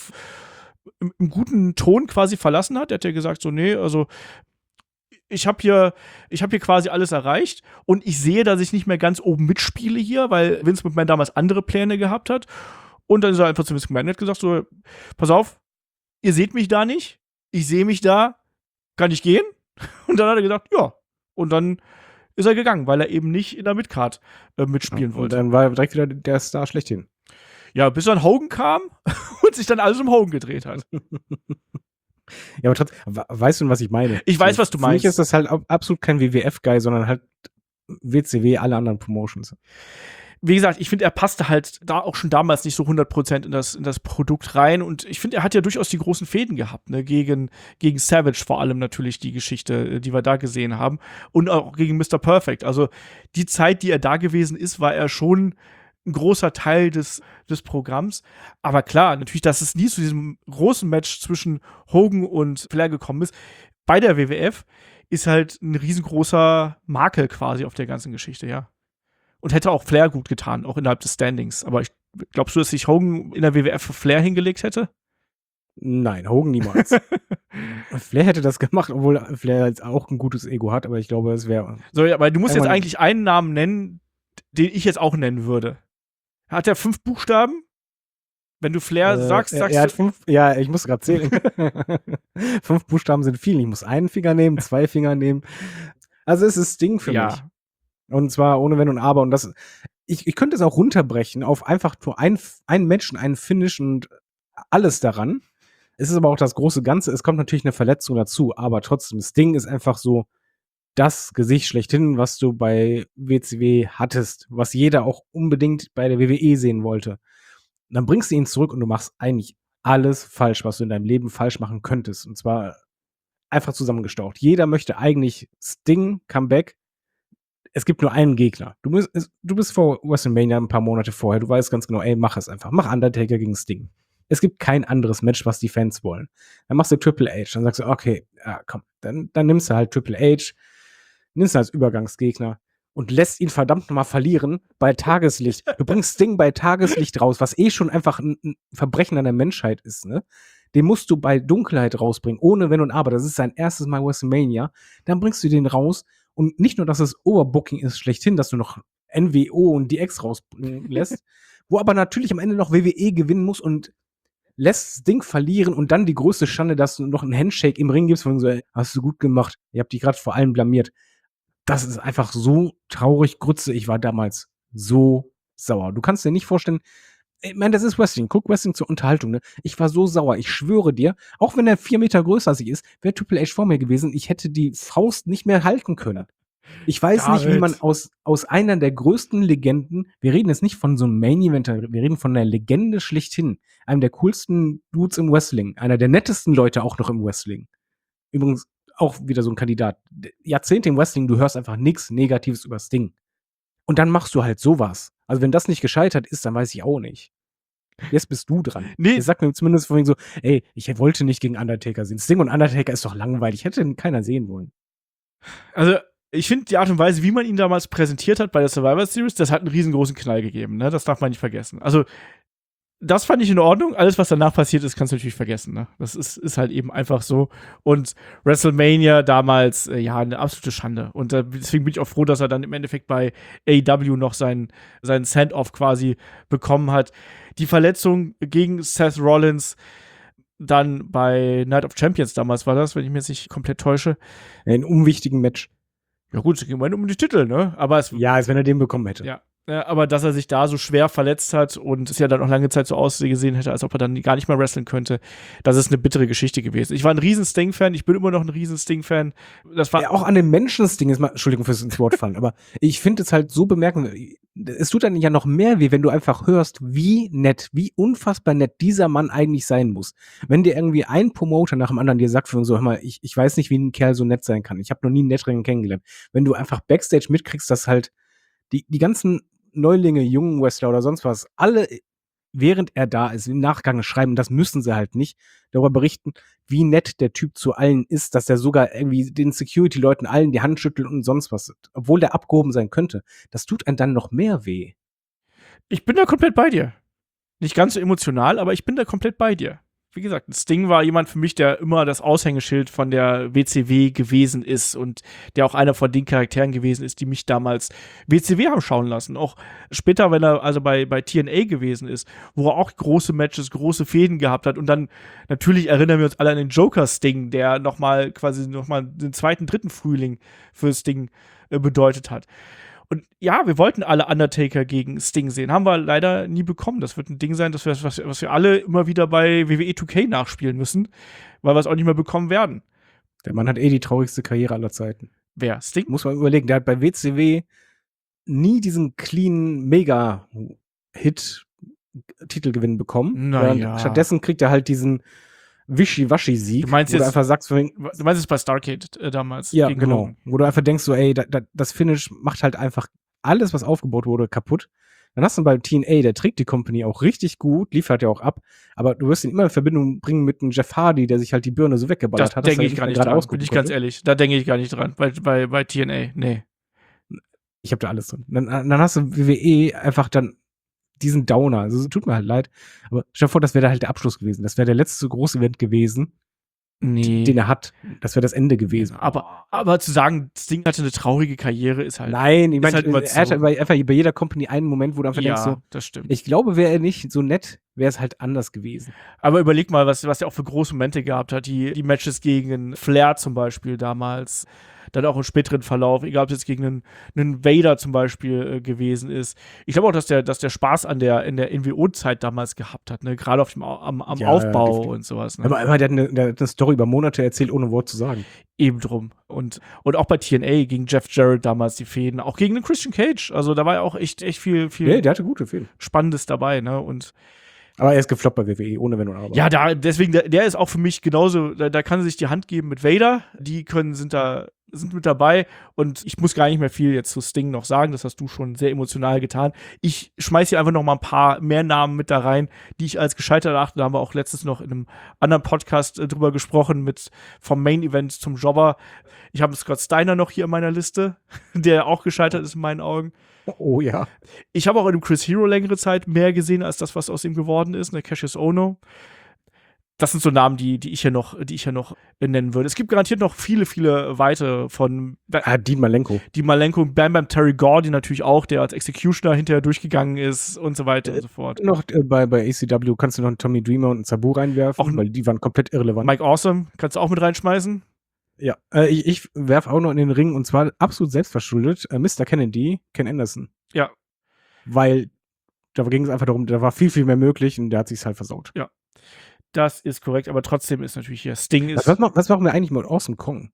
im guten Ton quasi verlassen hat. Er hat ja gesagt so, nee, also ich habe hier quasi alles erreicht und ich sehe, dass ich nicht mehr ganz oben mitspiele hier, weil Vince McMahon damals andere Pläne gehabt hat. Und dann ist er einfach zu Vince McMahon und hat gesagt so, pass auf, ihr seht mich da nicht, ich sehe mich da, kann ich gehen? Und dann hat er gesagt, ja. Und dann ist er gegangen, weil er eben nicht in der Midcard mitspielen wollte. Und dann war er direkt wieder der Star schlechthin. Ja, bis dann Hogan kam und sich dann alles um Hogan gedreht hat. Ja, aber trotzdem, weißt du, was ich meine? Ich weiß, was du meinst. Für mich ist das halt absolut kein WWF-Guy, sondern halt WCW, alle anderen Promotions. Wie gesagt, ich finde, er passte halt da auch schon damals nicht so 100% in das Produkt rein. Und ich finde, er hat ja durchaus die großen Fäden gehabt, ne? Gegen Savage vor allem natürlich die Geschichte, die wir da gesehen haben. Und auch gegen Mr. Perfect. Also die Zeit, die er da gewesen ist, war er schon ein großer Teil des Programms. Aber klar, natürlich, dass es nie zu diesem großen Match zwischen Hogan und Flair gekommen ist, bei der WWF, ist halt ein riesengroßer Makel quasi auf der ganzen Geschichte, ja. Und hätte auch Flair gut getan, auch innerhalb des Standings. Aber glaubst du, dass sich Hogan in der WWF für Flair hingelegt hätte? Nein, Hogan niemals. Flair hätte das gemacht, obwohl Flair jetzt auch ein gutes Ego hat, aber ich glaube, es wäre. So, ja, aber du musst jetzt eigentlich einen Namen nennen, den ich jetzt auch nennen würde. Hat er 5 Buchstaben? Wenn du Flair sagst er hat du. 5, ja, ich muss gerade zählen. 5 Buchstaben sind viel. Ich muss einen Finger nehmen, 2 Finger nehmen. Also es ist Sting für mich. Und zwar ohne Wenn und Aber. Und das, ich könnte es auch runterbrechen auf einfach nur einen Menschen, einen Finish und alles daran. Es ist aber auch das große Ganze. Es kommt natürlich eine Verletzung dazu, aber trotzdem, Sting ist einfach so das Gesicht schlechthin, was du bei WCW hattest, was jeder auch unbedingt bei der WWE sehen wollte. Und dann bringst du ihn zurück und du machst eigentlich alles falsch, was du in deinem Leben falsch machen könntest. Und zwar einfach zusammengestaucht. Jeder möchte eigentlich Sting, Comeback. Es gibt nur einen Gegner. Du bist vor WrestleMania ein paar Monate vorher. Du weißt ganz genau, ey, mach es einfach. Mach Undertaker gegen Sting. Es gibt kein anderes Match, was die Fans wollen. Dann machst du Triple H. Dann sagst du, okay, ja, komm, dann nimmst du halt Triple H, nimmst du als Übergangsgegner und lässt ihn verdammt nochmal verlieren bei Tageslicht. Du bringst Sting bei Tageslicht raus, was eh schon einfach ein Verbrechen an der Menschheit ist, ne? Den musst du bei Dunkelheit rausbringen, ohne Wenn und Aber. Das ist sein erstes Mal WrestleMania. Dann bringst du den raus und nicht nur, dass es Overbooking ist schlechthin, dass du noch NWO und DX rausbringen lässt, wo aber natürlich am Ende noch WWE gewinnen muss und lässt Sting verlieren und dann die größte Schande, dass du noch einen Handshake im Ring gibst, von so, ey, hast du gut gemacht. Ihr habt dich gerade vor allem blamiert. Das ist einfach so traurig, Grütze. Ich war damals so sauer. Du kannst dir nicht vorstellen, ich meine, das ist Wrestling. Guck Wrestling zur Unterhaltung, ne? Ich war so sauer. Ich schwöre dir, auch wenn er 4 Meter größer als ich ist, wäre Triple H vor mir gewesen. Ich hätte die Faust nicht mehr halten können. Ich weiß nicht, wie man aus einer der größten Legenden, wir reden jetzt nicht von so einem Main-Eventer, wir reden von einer Legende schlechthin, einem der coolsten Dudes im Wrestling, einer der nettesten Leute auch noch im Wrestling. Übrigens auch wieder so ein Kandidat. Jahrzehnte im Wrestling, du hörst einfach nichts Negatives über Sting. Und dann machst du halt sowas. Also wenn das nicht gescheitert ist, dann weiß ich auch nicht. Jetzt bist du dran. Nee. Jetzt sag mir zumindest vorhin so, ey, ich wollte nicht gegen Undertaker sehen. Sting und Undertaker ist doch langweilig. Hätte keiner sehen wollen. Also, ich finde die Art und Weise, wie man ihn damals präsentiert hat bei der Survivor Series, das hat einen riesengroßen Knall gegeben, ne? Das darf man nicht vergessen. Also, das fand ich in Ordnung. Alles, was danach passiert ist, kannst du natürlich vergessen, ne? Das ist halt eben einfach so. Und WrestleMania damals, ja, eine absolute Schande. Und deswegen bin ich auch froh, dass er dann im Endeffekt bei AEW noch seinen Send-Off quasi bekommen hat. Die Verletzung gegen Seth Rollins dann bei Night of Champions damals war das, wenn ich mich jetzt nicht komplett täusche. Ein unwichtigen Match. Ja gut, es ging um die Titel, ne? Aber als wenn er den bekommen hätte. Ja. Aber dass er sich da so schwer verletzt hat und es ja dann auch lange Zeit so ausgesehen hätte, als ob er dann gar nicht mehr wrestlen könnte, das ist eine bittere Geschichte gewesen. Ich war ein riesen Sting-Fan, ich bin immer noch ein riesen Sting-Fan. Das war ja, auch an den Menschen Sting ist mal, Entschuldigung fürs ins Wort fallen, aber ich finde es halt so bemerkenswert. Es tut dann ja noch mehr weh, wenn du einfach hörst, wie nett, wie unfassbar nett dieser Mann eigentlich sein muss. Wenn dir irgendwie ein Promoter nach dem anderen dir sagt, so, hör mal, ich weiß nicht, wie ein Kerl so nett sein kann. Ich habe noch nie einen netteren kennengelernt. Wenn du einfach Backstage mitkriegst, dass halt die ganzen Neulinge, jungen Wrestler oder sonst was, alle, während er da ist, im Nachgang schreiben, das müssen sie halt nicht, darüber berichten, wie nett der Typ zu allen ist, dass er sogar irgendwie den Security-Leuten allen die Hand schüttelt und sonst was, obwohl der abgehoben sein könnte. Das tut einem dann noch mehr weh. Ich bin da komplett bei dir. Nicht ganz so emotional, aber ich bin da komplett bei dir. Wie gesagt, Sting war jemand für mich, der immer das Aushängeschild von der WCW gewesen ist und der auch einer von den Charakteren gewesen ist, die mich damals WCW haben schauen lassen. Auch später, wenn er also bei TNA gewesen ist, wo er auch große Matches, große Fäden gehabt hat. Und dann natürlich erinnern wir uns alle an den Joker-Sting, der nochmal den zweiten, dritten Frühling für Sting bedeutet hat. Und ja, wir wollten alle Undertaker gegen Sting sehen. Haben wir leider nie bekommen. Das wird ein Ding sein, was wir alle immer wieder bei WWE 2K nachspielen müssen, weil wir es auch nicht mehr bekommen werden. Der Mann hat die traurigste Karriere aller Zeiten. Wer? Sting? Muss man überlegen. Der hat bei WCW nie diesen clean Mega-Hit-Titelgewinn bekommen. Naja. Stattdessen kriegt er halt diesen Wischi-Waschi-Sieg. Du meinst jetzt, du einfach sagst, du meinst es bei Starrcade damals? Ja, genau. Hogan. Wo du einfach denkst, so, ey, das Finish macht halt einfach alles, was aufgebaut wurde, kaputt. Dann hast du bei TNA, der trägt die Company auch richtig gut, liefert ja auch ab, aber du wirst ihn immer in Verbindung bringen mit einem Jeff Hardy, der sich halt die Birne so weggeballert hat. Das denke ich gar nicht dran, bin ich ganz ehrlich. Da denke ich gar nicht dran, bei TNA, nee. Ich habe da alles drin. Dann hast du WWE einfach dann diesen Downer. Also tut mir halt leid. Aber stell dir vor, das wäre halt der Abschluss gewesen. Das wäre der letzte große Event gewesen. den er hat. Das wäre das Ende gewesen. Aber zu sagen, Sting hatte eine traurige Karriere, ist halt. Nein, ich meine, halt er hatte einfach bei jeder Company einen Moment, wo du einfach denkst so, das stimmt. ich glaube, wäre er nicht so nett, wäre es halt anders gewesen. Aber überleg mal, was er auch für große Momente gehabt hat. Die Matches gegen Flair zum Beispiel damals, dann auch im späteren Verlauf, egal ob es jetzt gegen einen Vader zum Beispiel gewesen ist. Ich glaube auch, dass der Spaß in der NWO-Zeit damals gehabt hat, ne? Gerade am Aufbau und sowas. Ne? Aber der hat eine Story über Monate erzählt, ohne ein Wort zu sagen. Eben drum. Und auch bei TNA gegen Jeff Jarrett damals die Fäden, auch gegen den Christian Cage. Also da war ja auch echt viel Ja, der hatte gute Fäden. Spannendes dabei, ne? Aber er ist gefloppt bei WWE, ohne Wenn und Aber. Ja, deswegen, der ist auch für mich genauso, da kann er sich die Hand geben mit Vader. Die sind mit dabei und ich muss gar nicht mehr viel jetzt zu Sting noch sagen, das hast du schon sehr emotional getan. Ich schmeiß hier einfach noch mal ein paar mehr Namen mit da rein, die ich als gescheitert erachte. Da haben wir auch letztens noch in einem anderen Podcast drüber gesprochen, vom Main Event zum Jobber. Ich habe Scott Steiner noch hier in meiner Liste, der auch gescheitert ist in meinen Augen. Oh ja. Ich habe auch in dem Chris Hero längere Zeit mehr gesehen, als das, was aus ihm geworden ist, ne, Cassius Ohno. Das sind so Namen, die ich ja noch nennen würde. Es gibt garantiert noch viele, viele weitere von Dean Malenko. Bam Bam Terry Gordy natürlich auch, der als Executioner hinterher durchgegangen ist und so weiter und so fort. Noch bei ACW kannst du noch einen Tommy Dreamer und einen Sabu reinwerfen, weil die waren komplett irrelevant. Mike Awesome kannst du auch mit reinschmeißen. Ja, ich werfe auch noch in den Ring und zwar absolut selbstverschuldet Mr. Kennedy, Ken Anderson. Ja. Weil da ging es einfach darum, da war viel, viel mehr möglich und der hat sich's halt versaut. Ja. Das ist korrekt, aber trotzdem ist natürlich hier Sting ist. Was machen wir eigentlich mit Awesome Kong?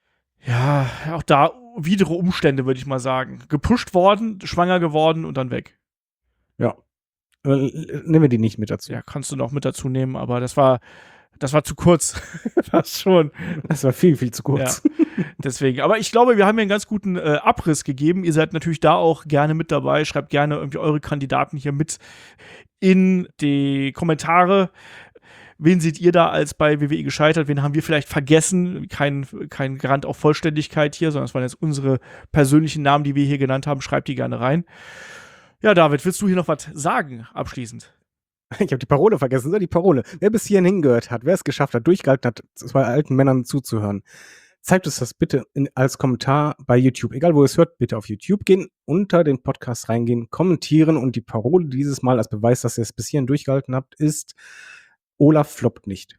Ja, auch da widere Umstände, würde ich mal sagen. Gepusht worden, schwanger geworden und dann weg. Ja. Nehmen wir die nicht mit dazu. Ja, kannst du noch mit dazu nehmen, aber das war zu kurz. Fast schon. Das war viel, viel zu kurz. Ja, deswegen. Aber ich glaube, wir haben hier einen ganz guten Abriss gegeben. Ihr seid natürlich da auch gerne mit dabei. Schreibt gerne irgendwie eure Kandidaten hier mit in die Kommentare. Wen seht ihr da als bei WWE gescheitert? Wen haben wir vielleicht vergessen? Kein Garant auf Vollständigkeit hier, sondern es waren jetzt unsere persönlichen Namen, die wir hier genannt haben. Schreibt die gerne rein. Ja, David, willst du hier noch was sagen abschließend? Ich habe die Parole vergessen. Die Parole. Wer bis hierhin hingehört hat, wer es geschafft hat, durchgehalten hat, 2 alten Männern zuzuhören, zeigt uns das bitte als Kommentar bei YouTube. Egal, wo ihr es hört, bitte auf YouTube gehen, unter den Podcast reingehen, kommentieren und die Parole dieses Mal als Beweis, dass ihr es bis hierhin durchgehalten habt, ist: Olaf floppt nicht.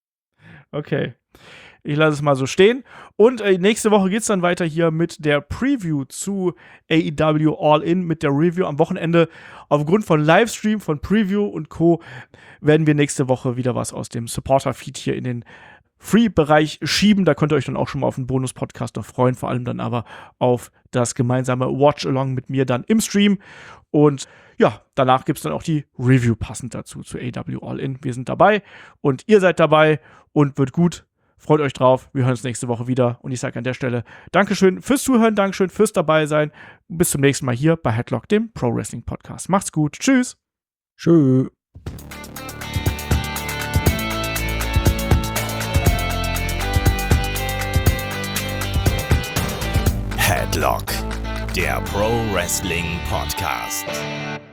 Okay. Ich lasse es mal so stehen. Und nächste Woche geht es dann weiter hier mit der Preview zu AEW All In, mit der Review am Wochenende. Aufgrund von Livestream, von Preview und Co. werden wir nächste Woche wieder was aus dem Supporter-Feed hier in den Free-Bereich schieben. Da könnt ihr euch dann auch schon mal auf einen Bonus-Podcast noch freuen. Vor allem dann aber auf das gemeinsame Watch-Along mit mir dann im Stream. Und ja, danach gibt es dann auch die Review passend dazu zu AEW All In. Wir sind dabei und ihr seid dabei und wird gut. Freut euch drauf. Wir hören uns nächste Woche wieder. Und ich sage an der Stelle Dankeschön fürs Zuhören, Dankeschön fürs Dabeisein. Bis zum nächsten Mal hier bei Headlock, dem Pro Wrestling Podcast. Macht's gut. Tschüss. Tschö. Headlock, der Pro Wrestling Podcast.